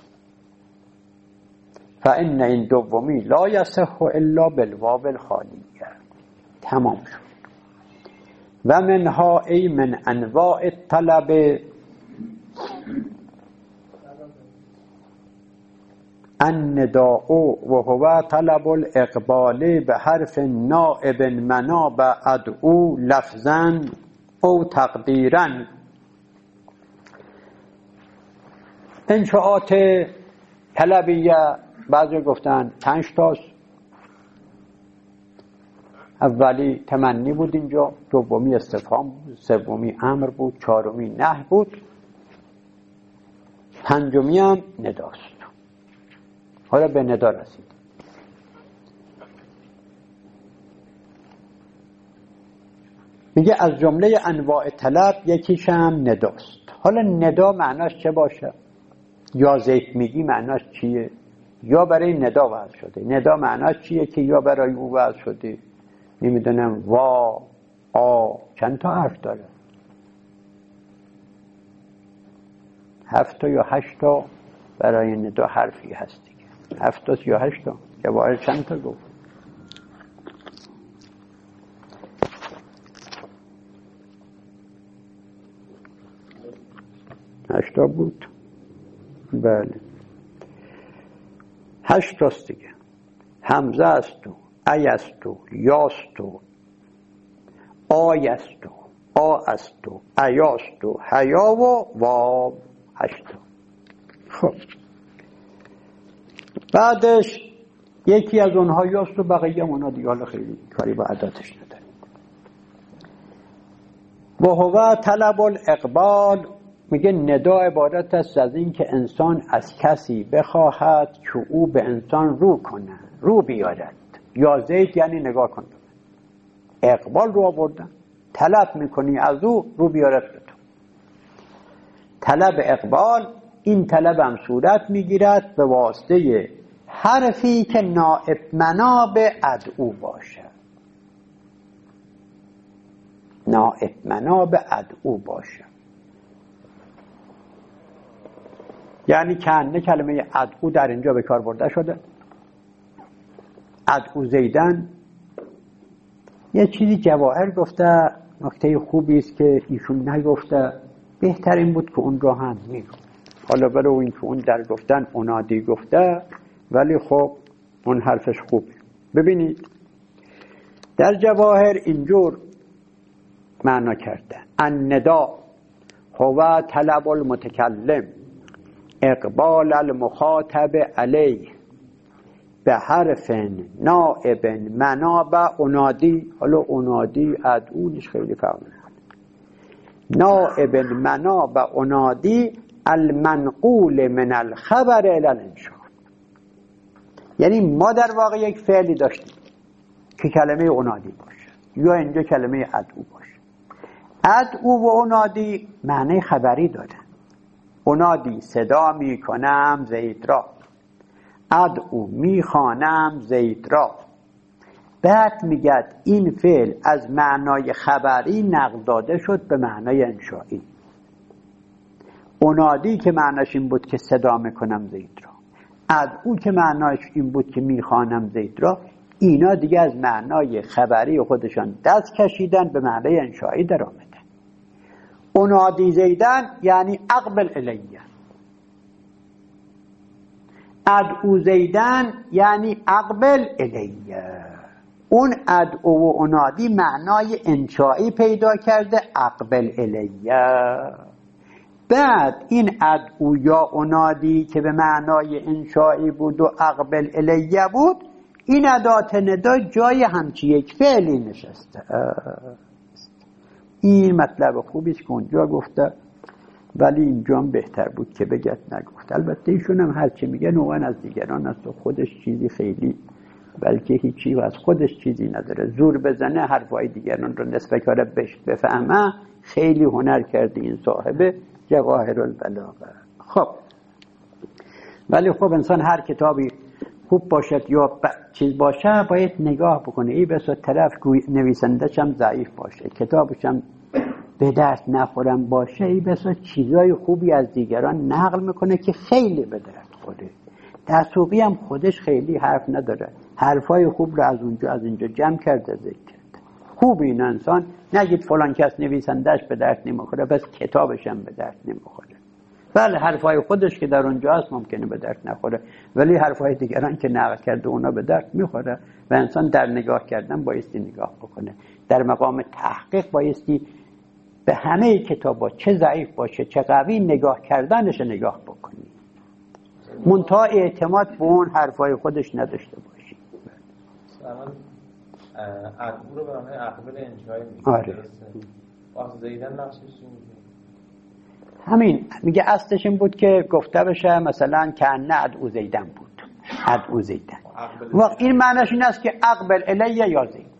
فإن این دومی لا یصح الا بالواو الخالیه. تمام شد. و منها ای من انواع الطلب النداء و هو طلب الاقبال به حرف نائب مناب ادعو لفظا او تقدیرا. انشاءات طلبیه بعضی گفتن 5 تاست. اولی تمنی بود، اینجا دومی استفهام بود، سومی امر بود، چهارمی نهی بود، پنجمی هم نداست. حالا به ندا رسید. میگه از جمله انواع طلب یکیش هم نداست. حالا ندا معناش چه باشه؟ یا زیت میگی معناش چیه؟ یا برای ندا وضع شده. ندا معناش چیه که یا برای او وضع شده؟ نمیدونم وا چند تا حرف داره؟ 7 تا یا 8 تا برای ندا حرفی هست دیگه. 7 تا یا 8 تا جواهر چند تا گفت؟ 8 تا بود. بله 8 تاست دیگه. همزه است و ای است و یاست و آی است و آ است و ایاست و حیا و واو. 8 تا. خب بعدش یکی از اونها یاست و بقیه اونا دیگه حالا خیلی کاری با عددش نداره. و هو طلب الاقبال، میگه ندا عبارت است از این که انسان از کسی بخواهد که او به انسان رو کنه، رو بیارد. یا زید یعنی نگاه کن. اقبال رو آوردن، طلب میکنی از او رو بیارد به تو. طلب اقبال، این طلب هم صورت میگیرد به واسطه حرفی که نائب مناب ادعو باشه. نائب مناب ادعو باشه یعنی کنه کلمه ادعو در اینجا به کار برده شده. ادعو زیدن یه چیزی جواهر گفته، نکته خوبی است که ایشون نگفته، بهترین بود که اون را هم میگفت. حالا برای این که اون در گفتن اونادی گفته، ولی خب اون حرفش خوبه. ببینید در جواهر اینجور معنا کرده: الندا هو طلب المتکلم اقبال المخاطب علیه به حرف نائب مناب انادی. حالا انادی ادعو نیست، خیلی فرق نداره. نائب مناب انادی المنقول من الخبر الی الانشاء. یعنی ما در واقع یک فعلی داشتیم که کلمه انادی باشه یا اینجا کلمه ادعو باشه. ادعو و انادی معنی خبری داره. انادی صدا می کنم زید را، ادعو می خوانم زید را. بعد میگه این فعل از معنای خبری نقل داده شد به معنای انشایی. انادی که معناش این بود که صدا میکنم زید را، ادعو که معناش این بود که میخوانم زید را، اینا دیگه از معنای خبری خودشان دست کشیدن به معنای انشایی در آمدن. انادی زیدن یعنی اقبل الیه، ادعو زیدن یعنی اقبل الیه. اون ادعو و انادی معنای انشایی پیدا کرده، اقبل الیه. بعد این ادعو یا انادی که به معنای انشایی بود و اقبل الیه بود، این ادات ندا جای همچی یک فعلی نشسته. این مطلب خوبی است که اونجا گفته، ولی اینجا هم بهتر بود که بگت نگفت. البته ایشون هم هرچی میگه نوعا از دیگران است و خودش چیزی خیلی، بلکه هیچی از خودش چیزی نداره، زور بزنه حرفای دیگران رو نسبت کنه بفهمه. خیلی هنر کرده این صاحب جواهر البلاغه. خب ولی خب انسان هر کتابی خوب باشد یا چیز باشه باید نگاه بکنه. ای بسا طرف نویسندش هم ضعیف باشه، کتابش هم به درد نخورم باشه، ای بسا چیزای خوبی از دیگران نقل میکنه که خیلی به درد خوره. دستوقی هم خودش خیلی حرف نداره، حرفای خوب رو از اونجا از اینجا جمع کرده ذکر کرده. خوب این انسان، نگید فلان کس نویسندش به درد نمیخوره بس کتابش هم به درد نمیخوره. بله حرفای خودش که در اونجا هست ممکنه به درد نخوره، ولی حرفای دیگران که نقل کرده اونا به درد میخوره. و انسان در نگاه کردن بایستی نگاه بکنه، در مقام تحقیق بایستی به همه کتابا چه ضعیف باشه چه قوی نگاه کردنش نگاه بکنی، منتها اعتماد به اون حرفای خودش نداشته باشی. عدو رو به معنی اقبل انشایی میگه. آره. واسه زیدن نقشش میگه همین، میگه اصلش این بود که گفته بشه مثلا که نه عدو زیدن بود، عدو زیدن. وقت این معنیش این است که اقبل الیه یا زید.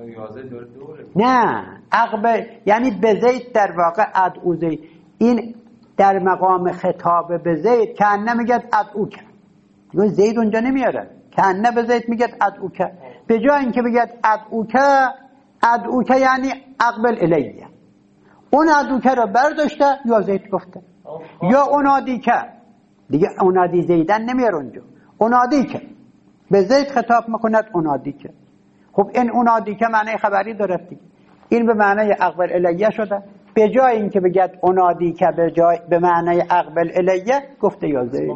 نه اقبل یعنی به زید در واقع عدو زید. این در مقام خطاب به زید که نه میگه عدو کرد، دیگه زید اونجا نمیاره، که نه به زید میگه عدو کرد. به جای اینکه بگه عدو که یعنی اقبل الیه، اون عدوکه رو برداشته یا زید گفته یا اونادی که، دیگه اونادی زیدن نمیاره اونجا، اونادی که به زید خطاب میکند اونادی که. خب این اونادی که معنی خبری دارد دیگه، این به معنی اقبل الیه شده. به جای اینکه بگید اونادی که به معنی اقبل الیه گفته یا زید.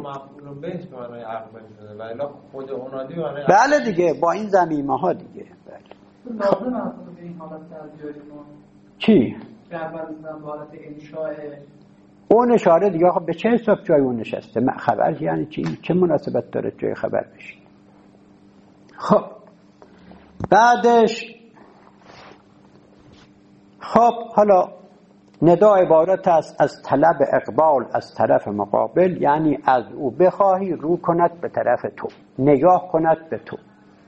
بله دیگه با این ضمیمه ها دیگه. لازم است به این حالت ترجیحی ما چی؟ که اول بودن به حالت انشاء اون اشاره دیگه. خب به چه حساب جای اون نشسته؟ خبر یعنی چی؟ چه مناسبت داره جای خبر بشی؟ خب بعدش خب حالا ندا عبارت است از طلب اقبال از طرف مقابل، یعنی از او بخواهی رو کند به طرف تو، نگاه کند به تو.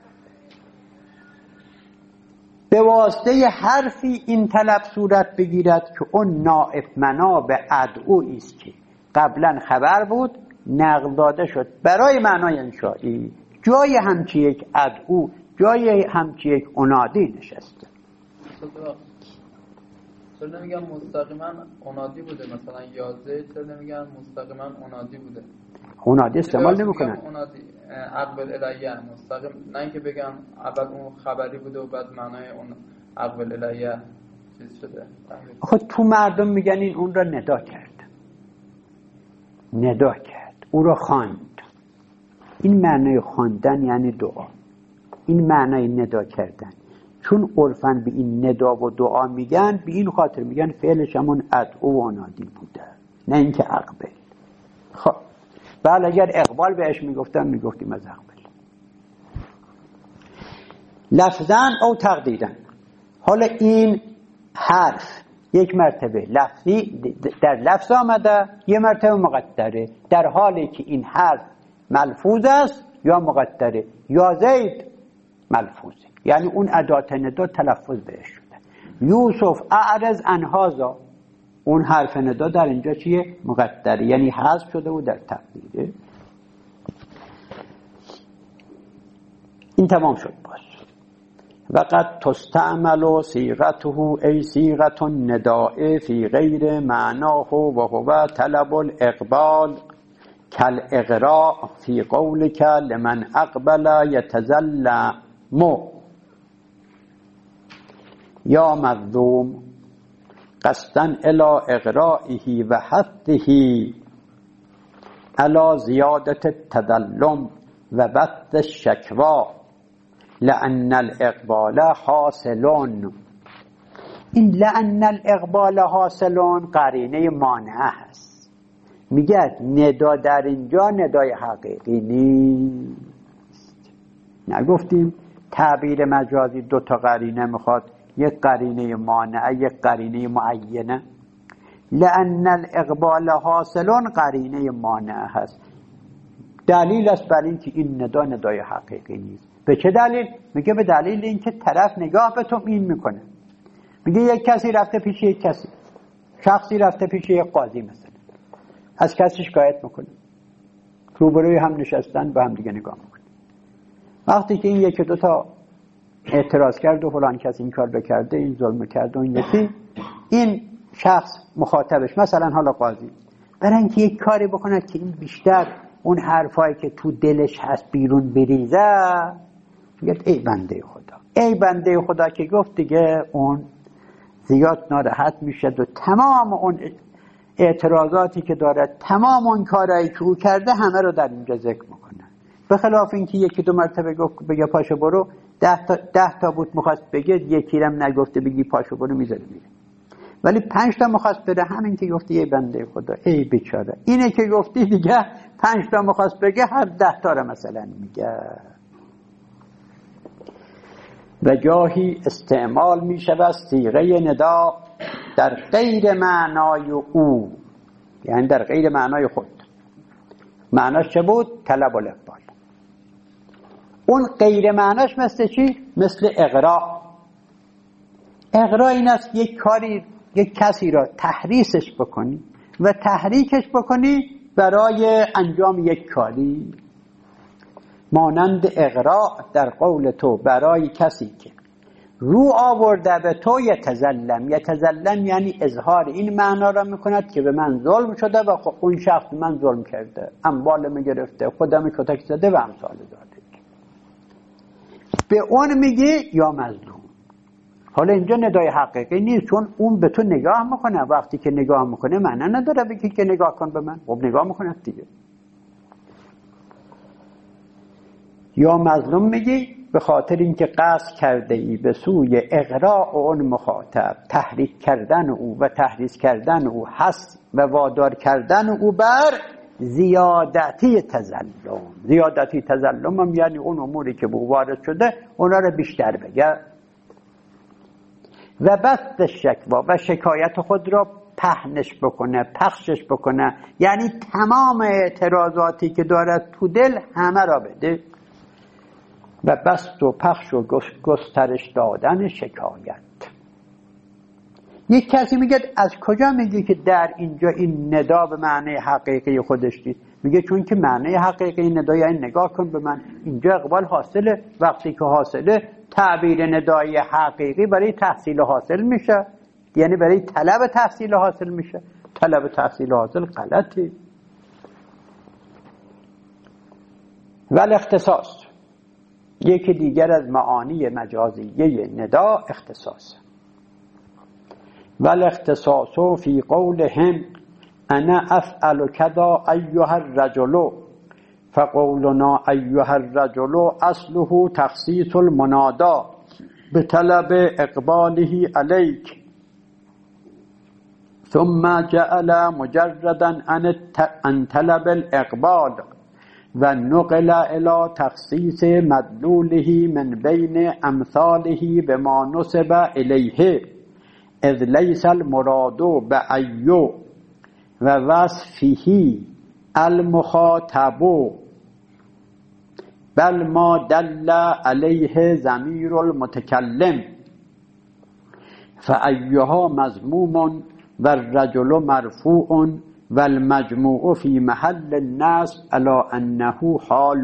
به واسطه حرفی این طلب صورت بگیرد که اون نائب مناب ادعویی است که قبلا خبر بود نقل داده شد برای معنای انشایی، جای همچی یک ادعو، جای همچی یک انادی نشسته. چرا نمیگم مستقیما انادی بوده؟ مثلا یازه چرا نمیگم مستقیما انادی بوده؟ انادی استعمال نمیکنن. انادی اقبل الیه مستقیم، نه اینکه بگم اول اون خبری بوده و بعد معنای اون اقبل الیه چیز شده. خود تو مردم میگن این اون را ندا کرد، ندا کرد، او را خواند. این معنای خواندن یعنی دعا، این معنای ندا کردن. چون عرفاً به این ندا و دعا میگن، به این خاطر میگن فعلش همون ادعو و انادی بوده، نه اینکه اقبل. خب بله اگر اقبال بهش میگفتم میگفتیم از اقبل. لفظاً او تقدیراً. حالا این حرف یک مرتبه لفظی در لفظ آمده، یه مرتبه مقدره، در حالی که این حرف ملفوظ است یا مقدره یا زید ملفوظه، یعنی اون ادات ندا تلفظ بهش شده. یوسف اعرض عن هذا، اون حرف ندا در اینجا چیه؟ مقدره، یعنی حذف شده و در تقدیره. این تمام شد. باز وقد تستعمل صيغته ای صيغة النداء فی غیر معناه و هو طلب الاقبال كالاغراء فی قولك لمن اقبل يتظلم یا مظلوم قصدا الى اغرائه و حثه على زیادت التظلم و بث الشکوا لأن الاقبال حاصلون. این لأن الاقبال حاصلون قرینه مانعه هست. میگه ندا در اینجا ندای حقیقی نیست. نگفتیم تعبیر مجازی دو تا قرینه میخواد، یک قرینه مانعه یک قرینه معینه. لأن الاقبال حاصلون قرینه مانعه هست، دلیل است بر این که این ندا ندای حقیقی نیست. به چه دلیل؟ میگه به دلیل اینکه طرف نگاه به تو این میکنه. میگه یک کسی رفته پیش یک کسی، شخصی رفته پیش یک قاضی مثلا، از کسی شکایت میکنه، روبروی هم نشستن با هم دیگه نگاه میکنه. وقتی که این یکی دو تا اعتراض کرد و فلان کسی این کار بکرده، این ظلم کرده و این یکی، این شخص مخاطبش، مثلا حالا قاضی، برای اینکه یک کاری بکند که این بیشتر اون حرفایی که تو دلش هست بیرون بریزه، میگه ای بنده خدا، ای بنده خدا که گفت دیگه اون زیاد ناراحت میشه و تمام اون اعتراضاتی که داره، تمام اون کارهایی که او کرده همه رو در اینجا ذکر میکنه. به خلاف اینکه یکی دو مرتبه گفت بگه پاشو برو، 10 تا بود میخواست بگه، یکی رم نگفته بگی پاشو برو میذاره میره. ولی 5 تا میخواست بره، همین که گفتی ای بنده خدا، ای بیچاره، اینه که گفتی دیگه 5 تا میخواست بگه، هر 10 تا رو مثلا میگه. و گاهی استعمال میشود صیغه ندا در غیر معنای او، یعنی در غیر معنای خود. معناش چه بود؟ طلب و اقبال. اون غیر معناش مثل چی؟ مثل اغراء. اغراء این است یک کاری، یک کسی را تحریصش بکنی و تحریکش بکنی برای انجام یک کاری. مانند اغراء در قول تو برای کسی که رو آورده به تو، یتظلم. یتظلم یعنی اظهار این معنا را میکند که به من ظلم شده و اون شخص من ظلم کرده، اموالم گرفته، خودم کتک زده و امثال ذالک. به اون میگی یا مظلوم. حالا اینجا ندای حقیقی نیست، چون اون به تو نگاه میکنه. وقتی که نگاه میکنه معنی نداره بگی که نگاه کن به من، خب نگاه میکنه دیگه. یا مظلوم میگی به خاطر اینکه قصد کرده ای به سوی اغراء اون مخاطب، تحریک کردن او و تحریض کردن او، حث و وادار کردن او بر زیادتی تظلم. زیادتی تظلم هم یعنی اون اموری که به وارد شده اونا رو بیشتر بگه. و بسط شکوا و شکایت خود را پهنش بکنه، پخشش بکنه، یعنی تمام اعتراضاتی که دارد تو دل همه را بده. و بسط و پخش و گسترش دادن شکایت. یک کسی میگه از کجا میگه که در اینجا این ندا به معنی حقیقی خودش دید؟ میگه چون که معنی حقیقی این ندا یعنی نگاه کن به من، اینجا اقبال حاصله. وقتی که حاصله، تعبیر ندای حقیقی برای تحصیل حاصل میشه، یعنی برای طلب تحصیل حاصل میشه. طلب تحصیل حاصل غلطی. ولی اختصاص یکی دیگر از معانی مجازیه ندا اختصاص. والاختصاص فی قولهم انا افعل کذا ایها الرجل، فقولنا ایها الرجل اصله تخصیص المنادا بطلب اقباله علیک، ثم جعل مجردا عن طلب الاقبال و نقل الى تخصیص مدلوله من بین امثاله بما نسب الیه، اذ لیس المراد بأیو و وصفه المخاطب بل ما دل علیه ضمیر المتکلم، فأیها مذموم و الرجل مرفوع و المجموع فی محل النصب علی انه حال،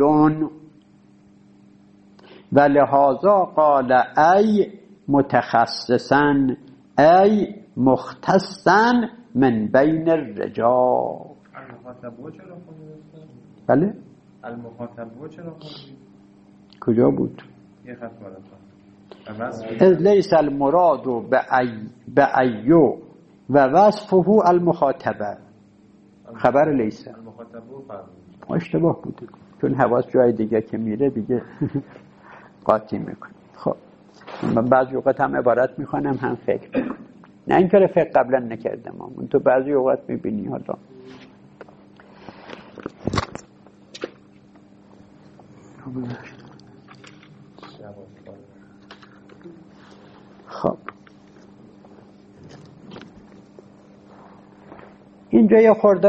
و لهذا قال ای متخصصا ای مختصا من بین الرجال. المخاطبو چرا خوندید؟ بله؟ المخاطبو چرا خوندید؟ کجا بود؟ یه خط بالا. اذ لیس المراد بأیو و وصفه المخاطبه. خبر لیس المخاطبو فرمود. اشتباه بوده، چون حواس جای دیگه که میره دیگه قاطی میکنه. خب من بعضی اوقات هم عبارت میخوانم هم فکر میکنم، نه اینکه فکر قبلا نکردم، اون تو بعضی اوقات میبینی. حالا خب اینجا یه خورده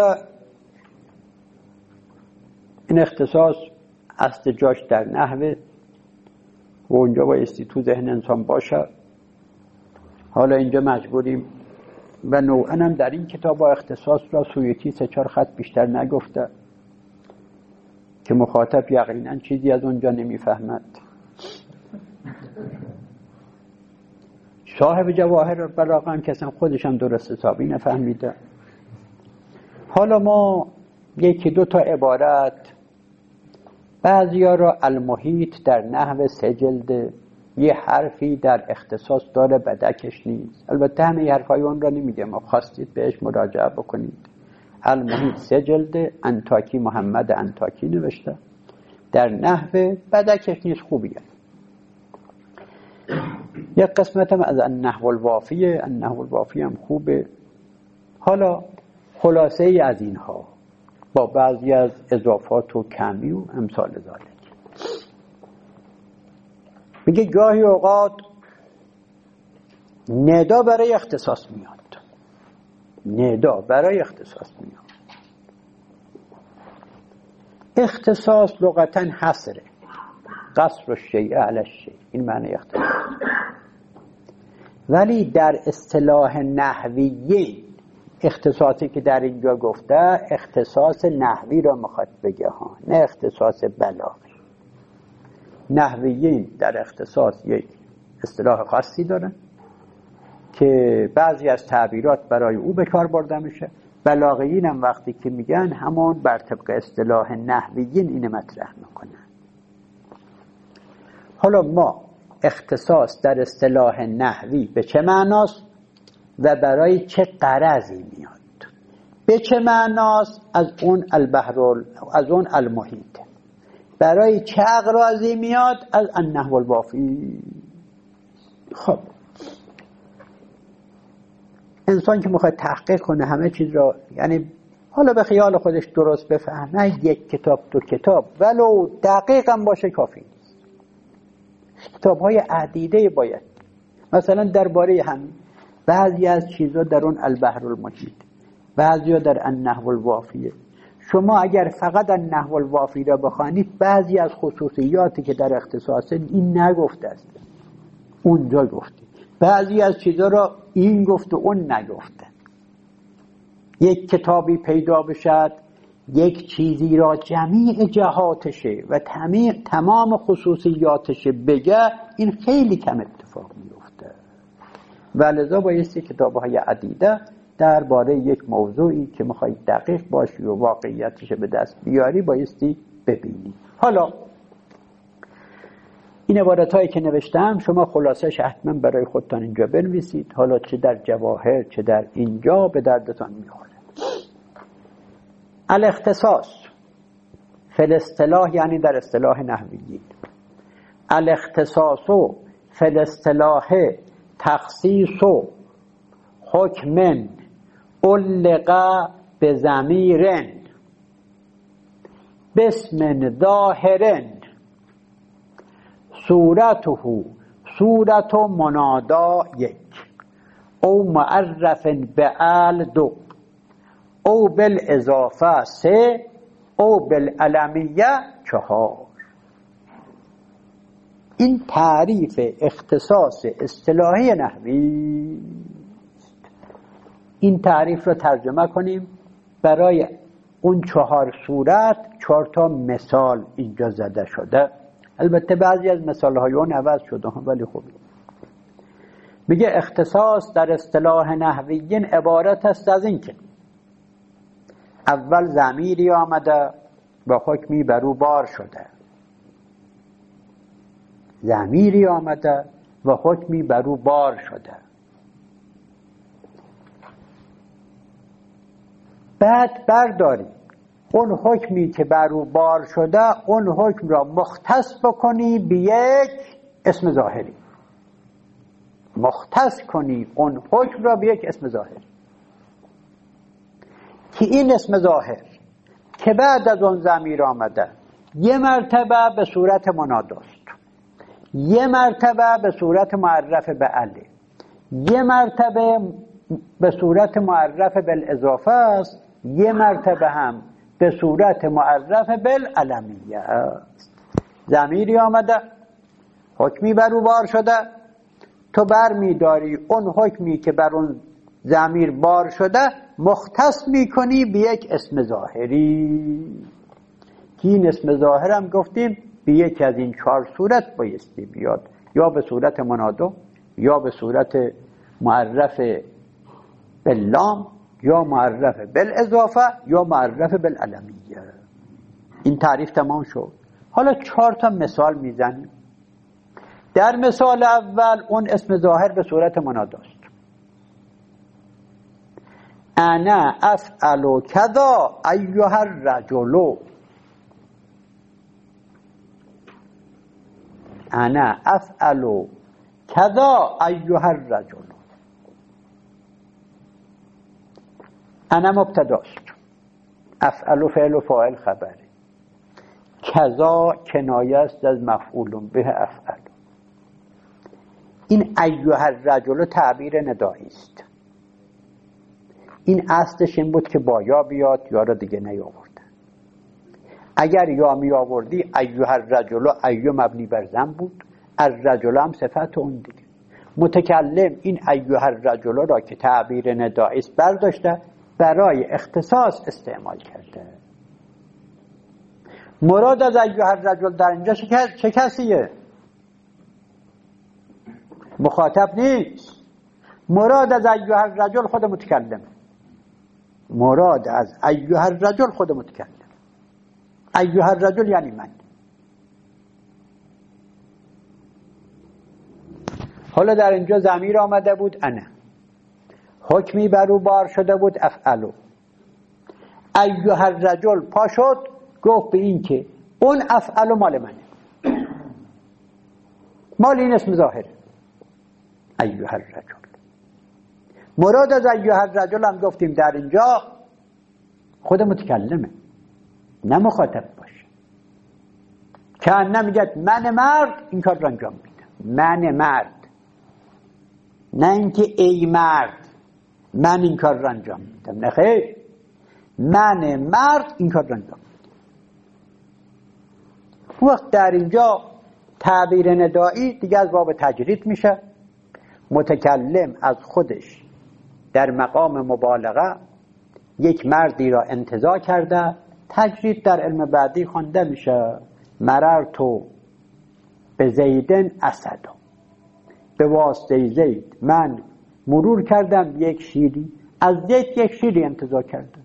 این اختصاص اصل جاش در نحوه و اونجا بایستی تو ذهن انسان باشه. حالا اینجا مجبوریم و نوعا هم در این کتاب با اختصاص را سویتی 3-4 خط بیشتر نگفته که مخاطب یقینا چیزی از اونجا نمیفهمد. صاحب جواهر بلاغه هم که اصلا خودش هم درست حسابی نفهمیده. حالا ما یکی دو تا عبارت، بعضیا را المحیط در نحو 3 جلده، یه حرفی در اختصاص داره بدکش نیست. البته همه حرفای اون را نمیگه، ما خواستید بهش مراجعه بکنید. المحیط 3 جلده، انطاکی محمد انطاکی نوشته، در نحو بدکش نیست، خوبیه. یک قسمت هم از النحو الوافیه، النحو الوافی هم خوبه. حالا خلاصه ای از اینها با بعضی از اضافات و کمی و امثال ذالک. میگه گاهی اوقات ندا برای اختصاص میاد، ندا برای اختصاص میاد. اختصاص لغتا حصره، قصر الشیء علی الشیء، این معنی اختصاص. ولی در اصطلاح نحویین اختصاصی که در اینجا گفته اختصاص نحوی را میخواد بگه ها، نه اختصاص بلاغی. نحویین در اختصاص یک اصطلاح خاصی دارن که بعضی از تعبیرات برای او به کار برده میشه. بلاغیین هم وقتی که میگن همون بر طبق اصطلاح نحویین اینو مطرح میکنن. حالا ما اختصاص در اصطلاح نحوی به چه معناست و برای چه غرضی میاد؟ به چه معناست؟ از اون المحیط. برای چه اغراضی میاد؟ از النحو الوافی. خب انسان که میخواد تحقیق کنه همه چیز را، یعنی حالا به خیال خودش درست بفهمه، یک کتاب دو کتاب ولو دقیق هم باشه کافی نیست. کتاب‌های عدیده باید، مثلا درباره همین بعضی از چیزا در اون البحر المحیط، بعضیا در النحو الوافیه. شما اگر فقط النحو الوافی را بخوانید بعضی از خصوصیاتی که در اختصاص این نگفته است اونجا گفته، بعضی از چیزا را این گفت و اون نگفته. یک کتابی پیدا بشد یک چیزی را جمیع جهاتشه و تمام خصوصیاتشه بگه، این خیلی کم اتفاق میفته. ولذا بایستی کتاب‌های عدیده درباره یک موضوعی که میخوای دقیق باشی و واقعیتش به دست بیاری بایستی ببینی. حالا این عبارتایی که نوشتم شما خلاصش حتما برای خودتان اینجا بنویسید. حالا چه در جواهر چه در اینجا به دردتان میخوره. الاختصاص فی الاصطلاح، یعنی در اصطلاح نحویین، الاختصاص فی الاصطلاح تخصیص حکم علق بضمیر باسم ظاهر صورته صورت منادا 1 او معرف بعل 2 او بالاضافه 3 او بالعلمیه 4. این تعریف اختصاص اصطلاحی نحوی. این تعریف رو ترجمه کنیم. برای اون 4 صورت 4 تا مثال اینجا زده شده. البته بعضی از مثال‌های اون عوض شده ولی خوبی. میگه اختصاص در اصطلاح نحویین عبارت است از این که اول ضمیری آمده و حکمی بر او بار شده. ضمیری آمده و حکمی بر او بار شده. بعد برداری اون حکمی که بر او بار شده، اون حکم را مختص بکنی به یک اسم ظاهری. مختص کنی اون حکم را به یک اسم ظاهری که این اسم ظاهر که بعد از اون ضمیر آمده یه مرتبه به صورت مناداست، یه مرتبه به صورت معرف به علی، یه مرتبه به صورت معرف بالاضافه است، یه مرتبه هم به صورت معرف بالعلمیه است. ضمیری آمده، حکمی بر او بار شده، تو بر می داری اون حکمی که بر اون ضمیر بار شده مختص می کنی به یک اسم ظاهری که این اسم ظاهر هم گفتیم به یک از این 4 صورت بایستی بیاد، یا به صورت منادا، یا به صورت معرف باللام یا معرف بالاضافه یا معرف بالعلمیه. این تعریف تمام شد. حالا 4 تا مثال میزنیم. در مثال اول اون اسم ظاهر به صورت مناداست. انا افعل کذا ایها الرجل. انا افعل کذا ایها الرجل. انا مبتداست، افعل فعل و فاعل خبره، کذا کنایه است از مفعول به افعل. این ایها الرجل تعبیر ندایی است. این اصلش این بود که با یا بیاد، یا را دیگه نیاوردن. اگر یا می آوردی ایها الرجل، ایو مبنی بر ضم بود، الرجل هم صفت اون دیگه. متکلم این ایها الرجل را که تعبیر ندایی است برداشته برای اختصاص استعمال کرده. مراد از ایها الرجل در اینجا چه کسیه؟ مخاطب نیست. مراد از ایها الرجل خود متکلم. مراد از ایها الرجل خود متکلم. ایها الرجل یعنی من. حالا در اینجا ضمیر آمده بود انا، حکمی بر او بار شده بود افعلو. ایها الرجل پا شد گفت به این که اون افعلو مال منه، مال این اسم ظاهره ایها الرجل. مراد از ایها الرجل هم گفتیم در اینجا خود متکلمه، نه مخاطب باشه. که نمیگه من مرد این کار را انجام میدم، من مرد، نه اینکه ای مرد من این کار را انجام میدم، نه خیر، من مرد این کار را انجام میدم. وقت در اینجا تعبیر ندایی دیگه از باب تجرید میشه. متکلم از خودش در مقام مبالغه یک مردی را انتزاع کرده. تجرید در علم بعدی خوانده میشه مررتو به زیدن اسد، به واسطه زید من مرور کردم یک شیری، از زید یک شیری انتزاع کردم.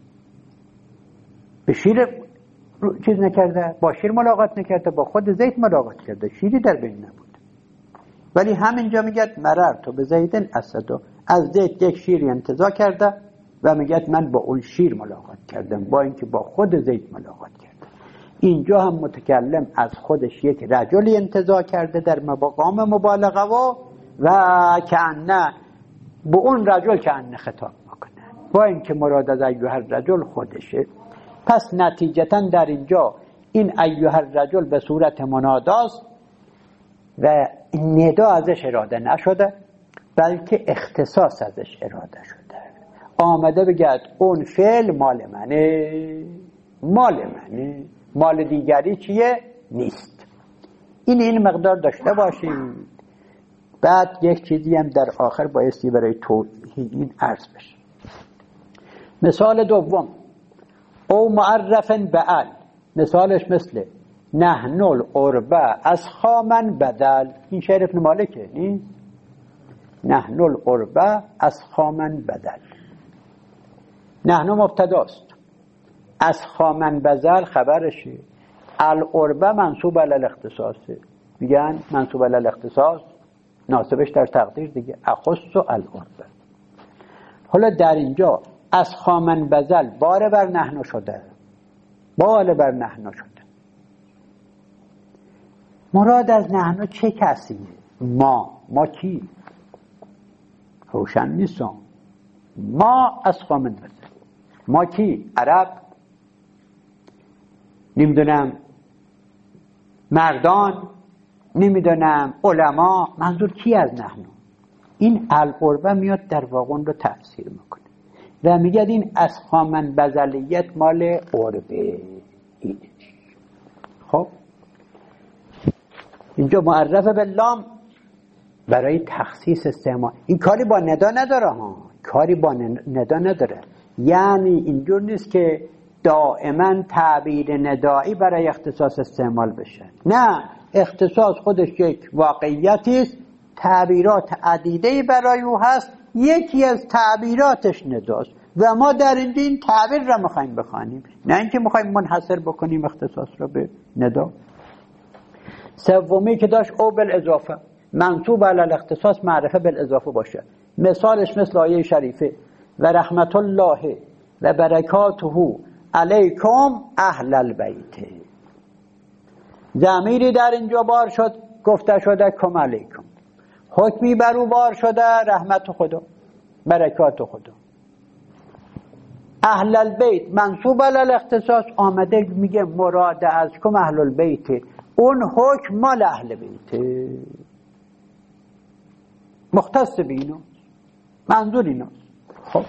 به شیر چیز نکرده، با شیر ملاقات نکرده، با خود زید ملاقات کرده، شیری در بین نبود. ولی همینجا میگه مررتو به زیدن اسد، از زید یک شیری انتزاع کرده و میگه من با اون شیر ملاقات کردم، با اینکه با خود زید ملاقات کردم. اینجا هم متکلم از خودش یک رجلی انتزاع کرده در مقام مبالغه و کأنه با اون رجل کأنه خطاب میکنه، با اینکه مراد از ایها الرجل خودشه. پس نتیجتا در اینجا این ایها الرجل به صورت مناداست و ندا ازش اراده نشده بلکه اختصاص ازش اراده شده. آمده بگید اون فعل مال منه، مال منه، مال دیگری چیه؟ نیست. این مقدار داشته باشید. بعد یک چیزی هم در آخر بایستی برای توضیح این عرض بشه. مثال دوم او معرفن بعل، مثالش مثل نحن القربه از خامن بدل. این شعر ابن مالکه نیست؟ نحن القربه از خامن بدل. نحن مبتداست، از خامن بدل خبرشه. القربه منصوب علی الاختصاصه، میگن منصوب علی الاختصاص ناسبش در تقدیر دیگه اخص و القربه. حالا در اینجا از خامن بدل بار بر نحن شده، بار بر نحن شده. مراد از نحن چه کسیه؟ ما کی؟ روشن نیستم. ما از خامن بدل، ما کی؟ عرب، نمیدونم مردان، نمیدونم علما. منظور کی از نحن؟ این القربه میاد در واقع رو تفسیر میکنه و میگه این از خامن بزلیت مال قربه. اینه. خب اینجا معرف باللام برای تخصیص استعمال. این کاری با ندا نداره ها، کاری با ندا نداره. یعنی اینجور نیست که دائما تعبیر ندایی برای اختصاص استعمال بشه. نه، اختصاص خودش یک واقعیتی است تعبیرات عدیده‌ای برای او هست، یکی از تعبیراتش نداست و ما در اینجا این تعبیر را میخوایم بخوانیم، نه اینکه میخوایم منحصر بکنیم اختصاص را به ندا. سومی که داشت او بالاضافه، منصوب علی الاختصاص معرفه بالاضافه باشه. مثالش مثل آیه شریفه و رحمت الله و برکاته علیکم اهل البیت. ضمیری در اینجا بار شد، گفته شده کم علیکم، حکمی بر او بار شده رحمت خدا برکات خدا. اهل البیت منصوب علی الاختصاص، آمده میگه مراد از کم اهل البیت، اون حکم مال اهل بیت، مختص به اینا، منظور اینا. خب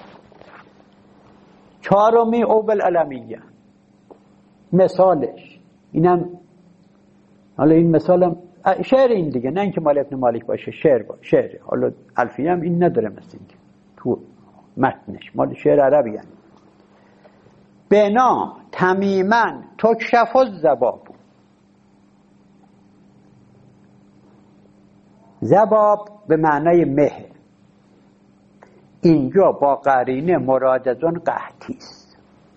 چهارمی او بالعلمیه، مثالش اینم، حالا این مثالم شعر این دیگه، نه اینکه مال ابن مالک باشه، شعر. حالا الفیه هم این نداره مثل اینکه تو متنش مال شعر عربی هست. بنا تمیما تکشف الزباب، زباب به معنای مه، اینجا با قرینه مراد از اون قحطی است.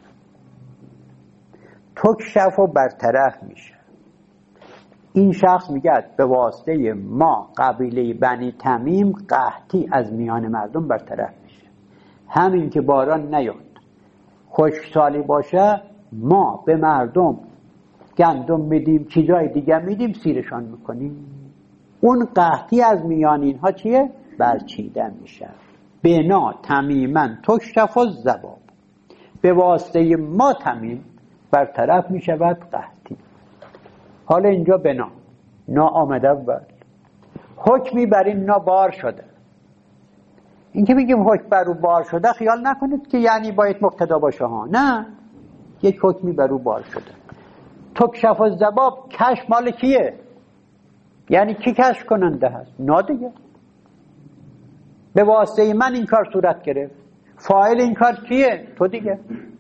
تکشف و برطرف میشه. این شخص میگه به واسطه ما قبیله بنی تمیم قحطی از میان مردم برطرف میشه. همین که باران نیاد، خشکسالی باشه، ما به مردم گندم میدیم، چیزای دیگه میدیم، سیرشان میکنیم. اون قحطی از میان اینها چیه؟ برچیده میشه. بنا تمیما تکشف الزباب، به واسطه ما تمیم برطرف میشود قحطی. حالا اینجا بنا نا آمده اول، حکمی بر این نا بار شده. این که میگیم حکم بر او بار شده، خیال نکنید که یعنی باید مبتدا باشه ها، نه، یک حکمی بر او بار شده. تکشف الزباب، کشف مال کیه؟ یعنی کی کشف کننده هست؟ نا دیگه. به واسطه من این کار صورت گرفت، فاعل این کار کیه؟ تو دیگه.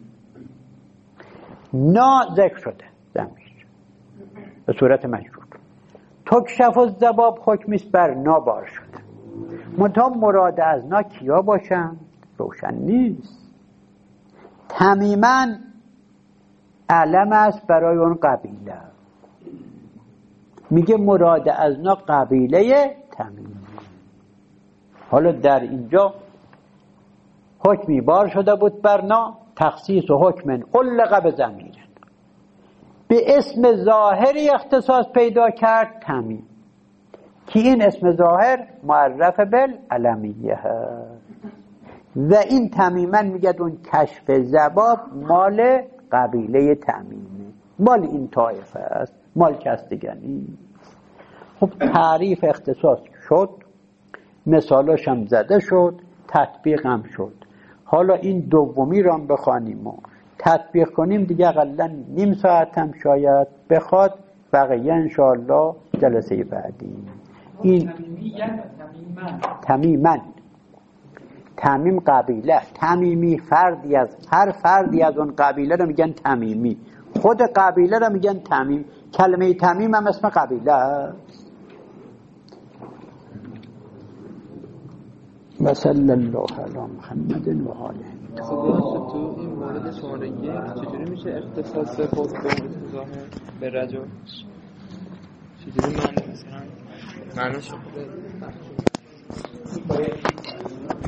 نا ذکر شده ضمیر به صورت مجرور. تکشف الزباب حکمیست بر نا بار شده. منتها مراد از نا کیا باشن؟ روشن نیست. تمیما علم است برای اون قبیله. میگه مراد از نا قبیله تمیم. حالا در اینجا حکمی بار شده بود بر نا، تخصیص و حکم علق به ضمیر، به اسم ظاهری اختصاص پیدا کرد تمیم، که این اسم ظاهر معرف بالعلمیه هست. و این تمیما میگه اون کشف زباب مال قبیله تمیمه، مال این طایفه است، مال کس دیگه نیست. خب تعریف اختصاص شد، مثالاش هم زده شد، تطبیق هم شد. حالا این دومی را هم بخوانیم و تطبیق کنیم، دیگه اقلا نیم ساعت هم شاید بخواد، بقیه انشاءالله جلسه بعدی. این تمیما، تمیم قبیله، تمیمی فردی از هر فردی از اون قبیله رو میگن تمیمی، خود قبیله رو میگن تمیم. کلمه تمیم هم اسم قبیله است. و صلی الله علی محمد و آله. تو این مورد شماره 1 چجوری میشه اختصاص خود ظاهر به رجل؟ چجوری معنی مثلا معنیش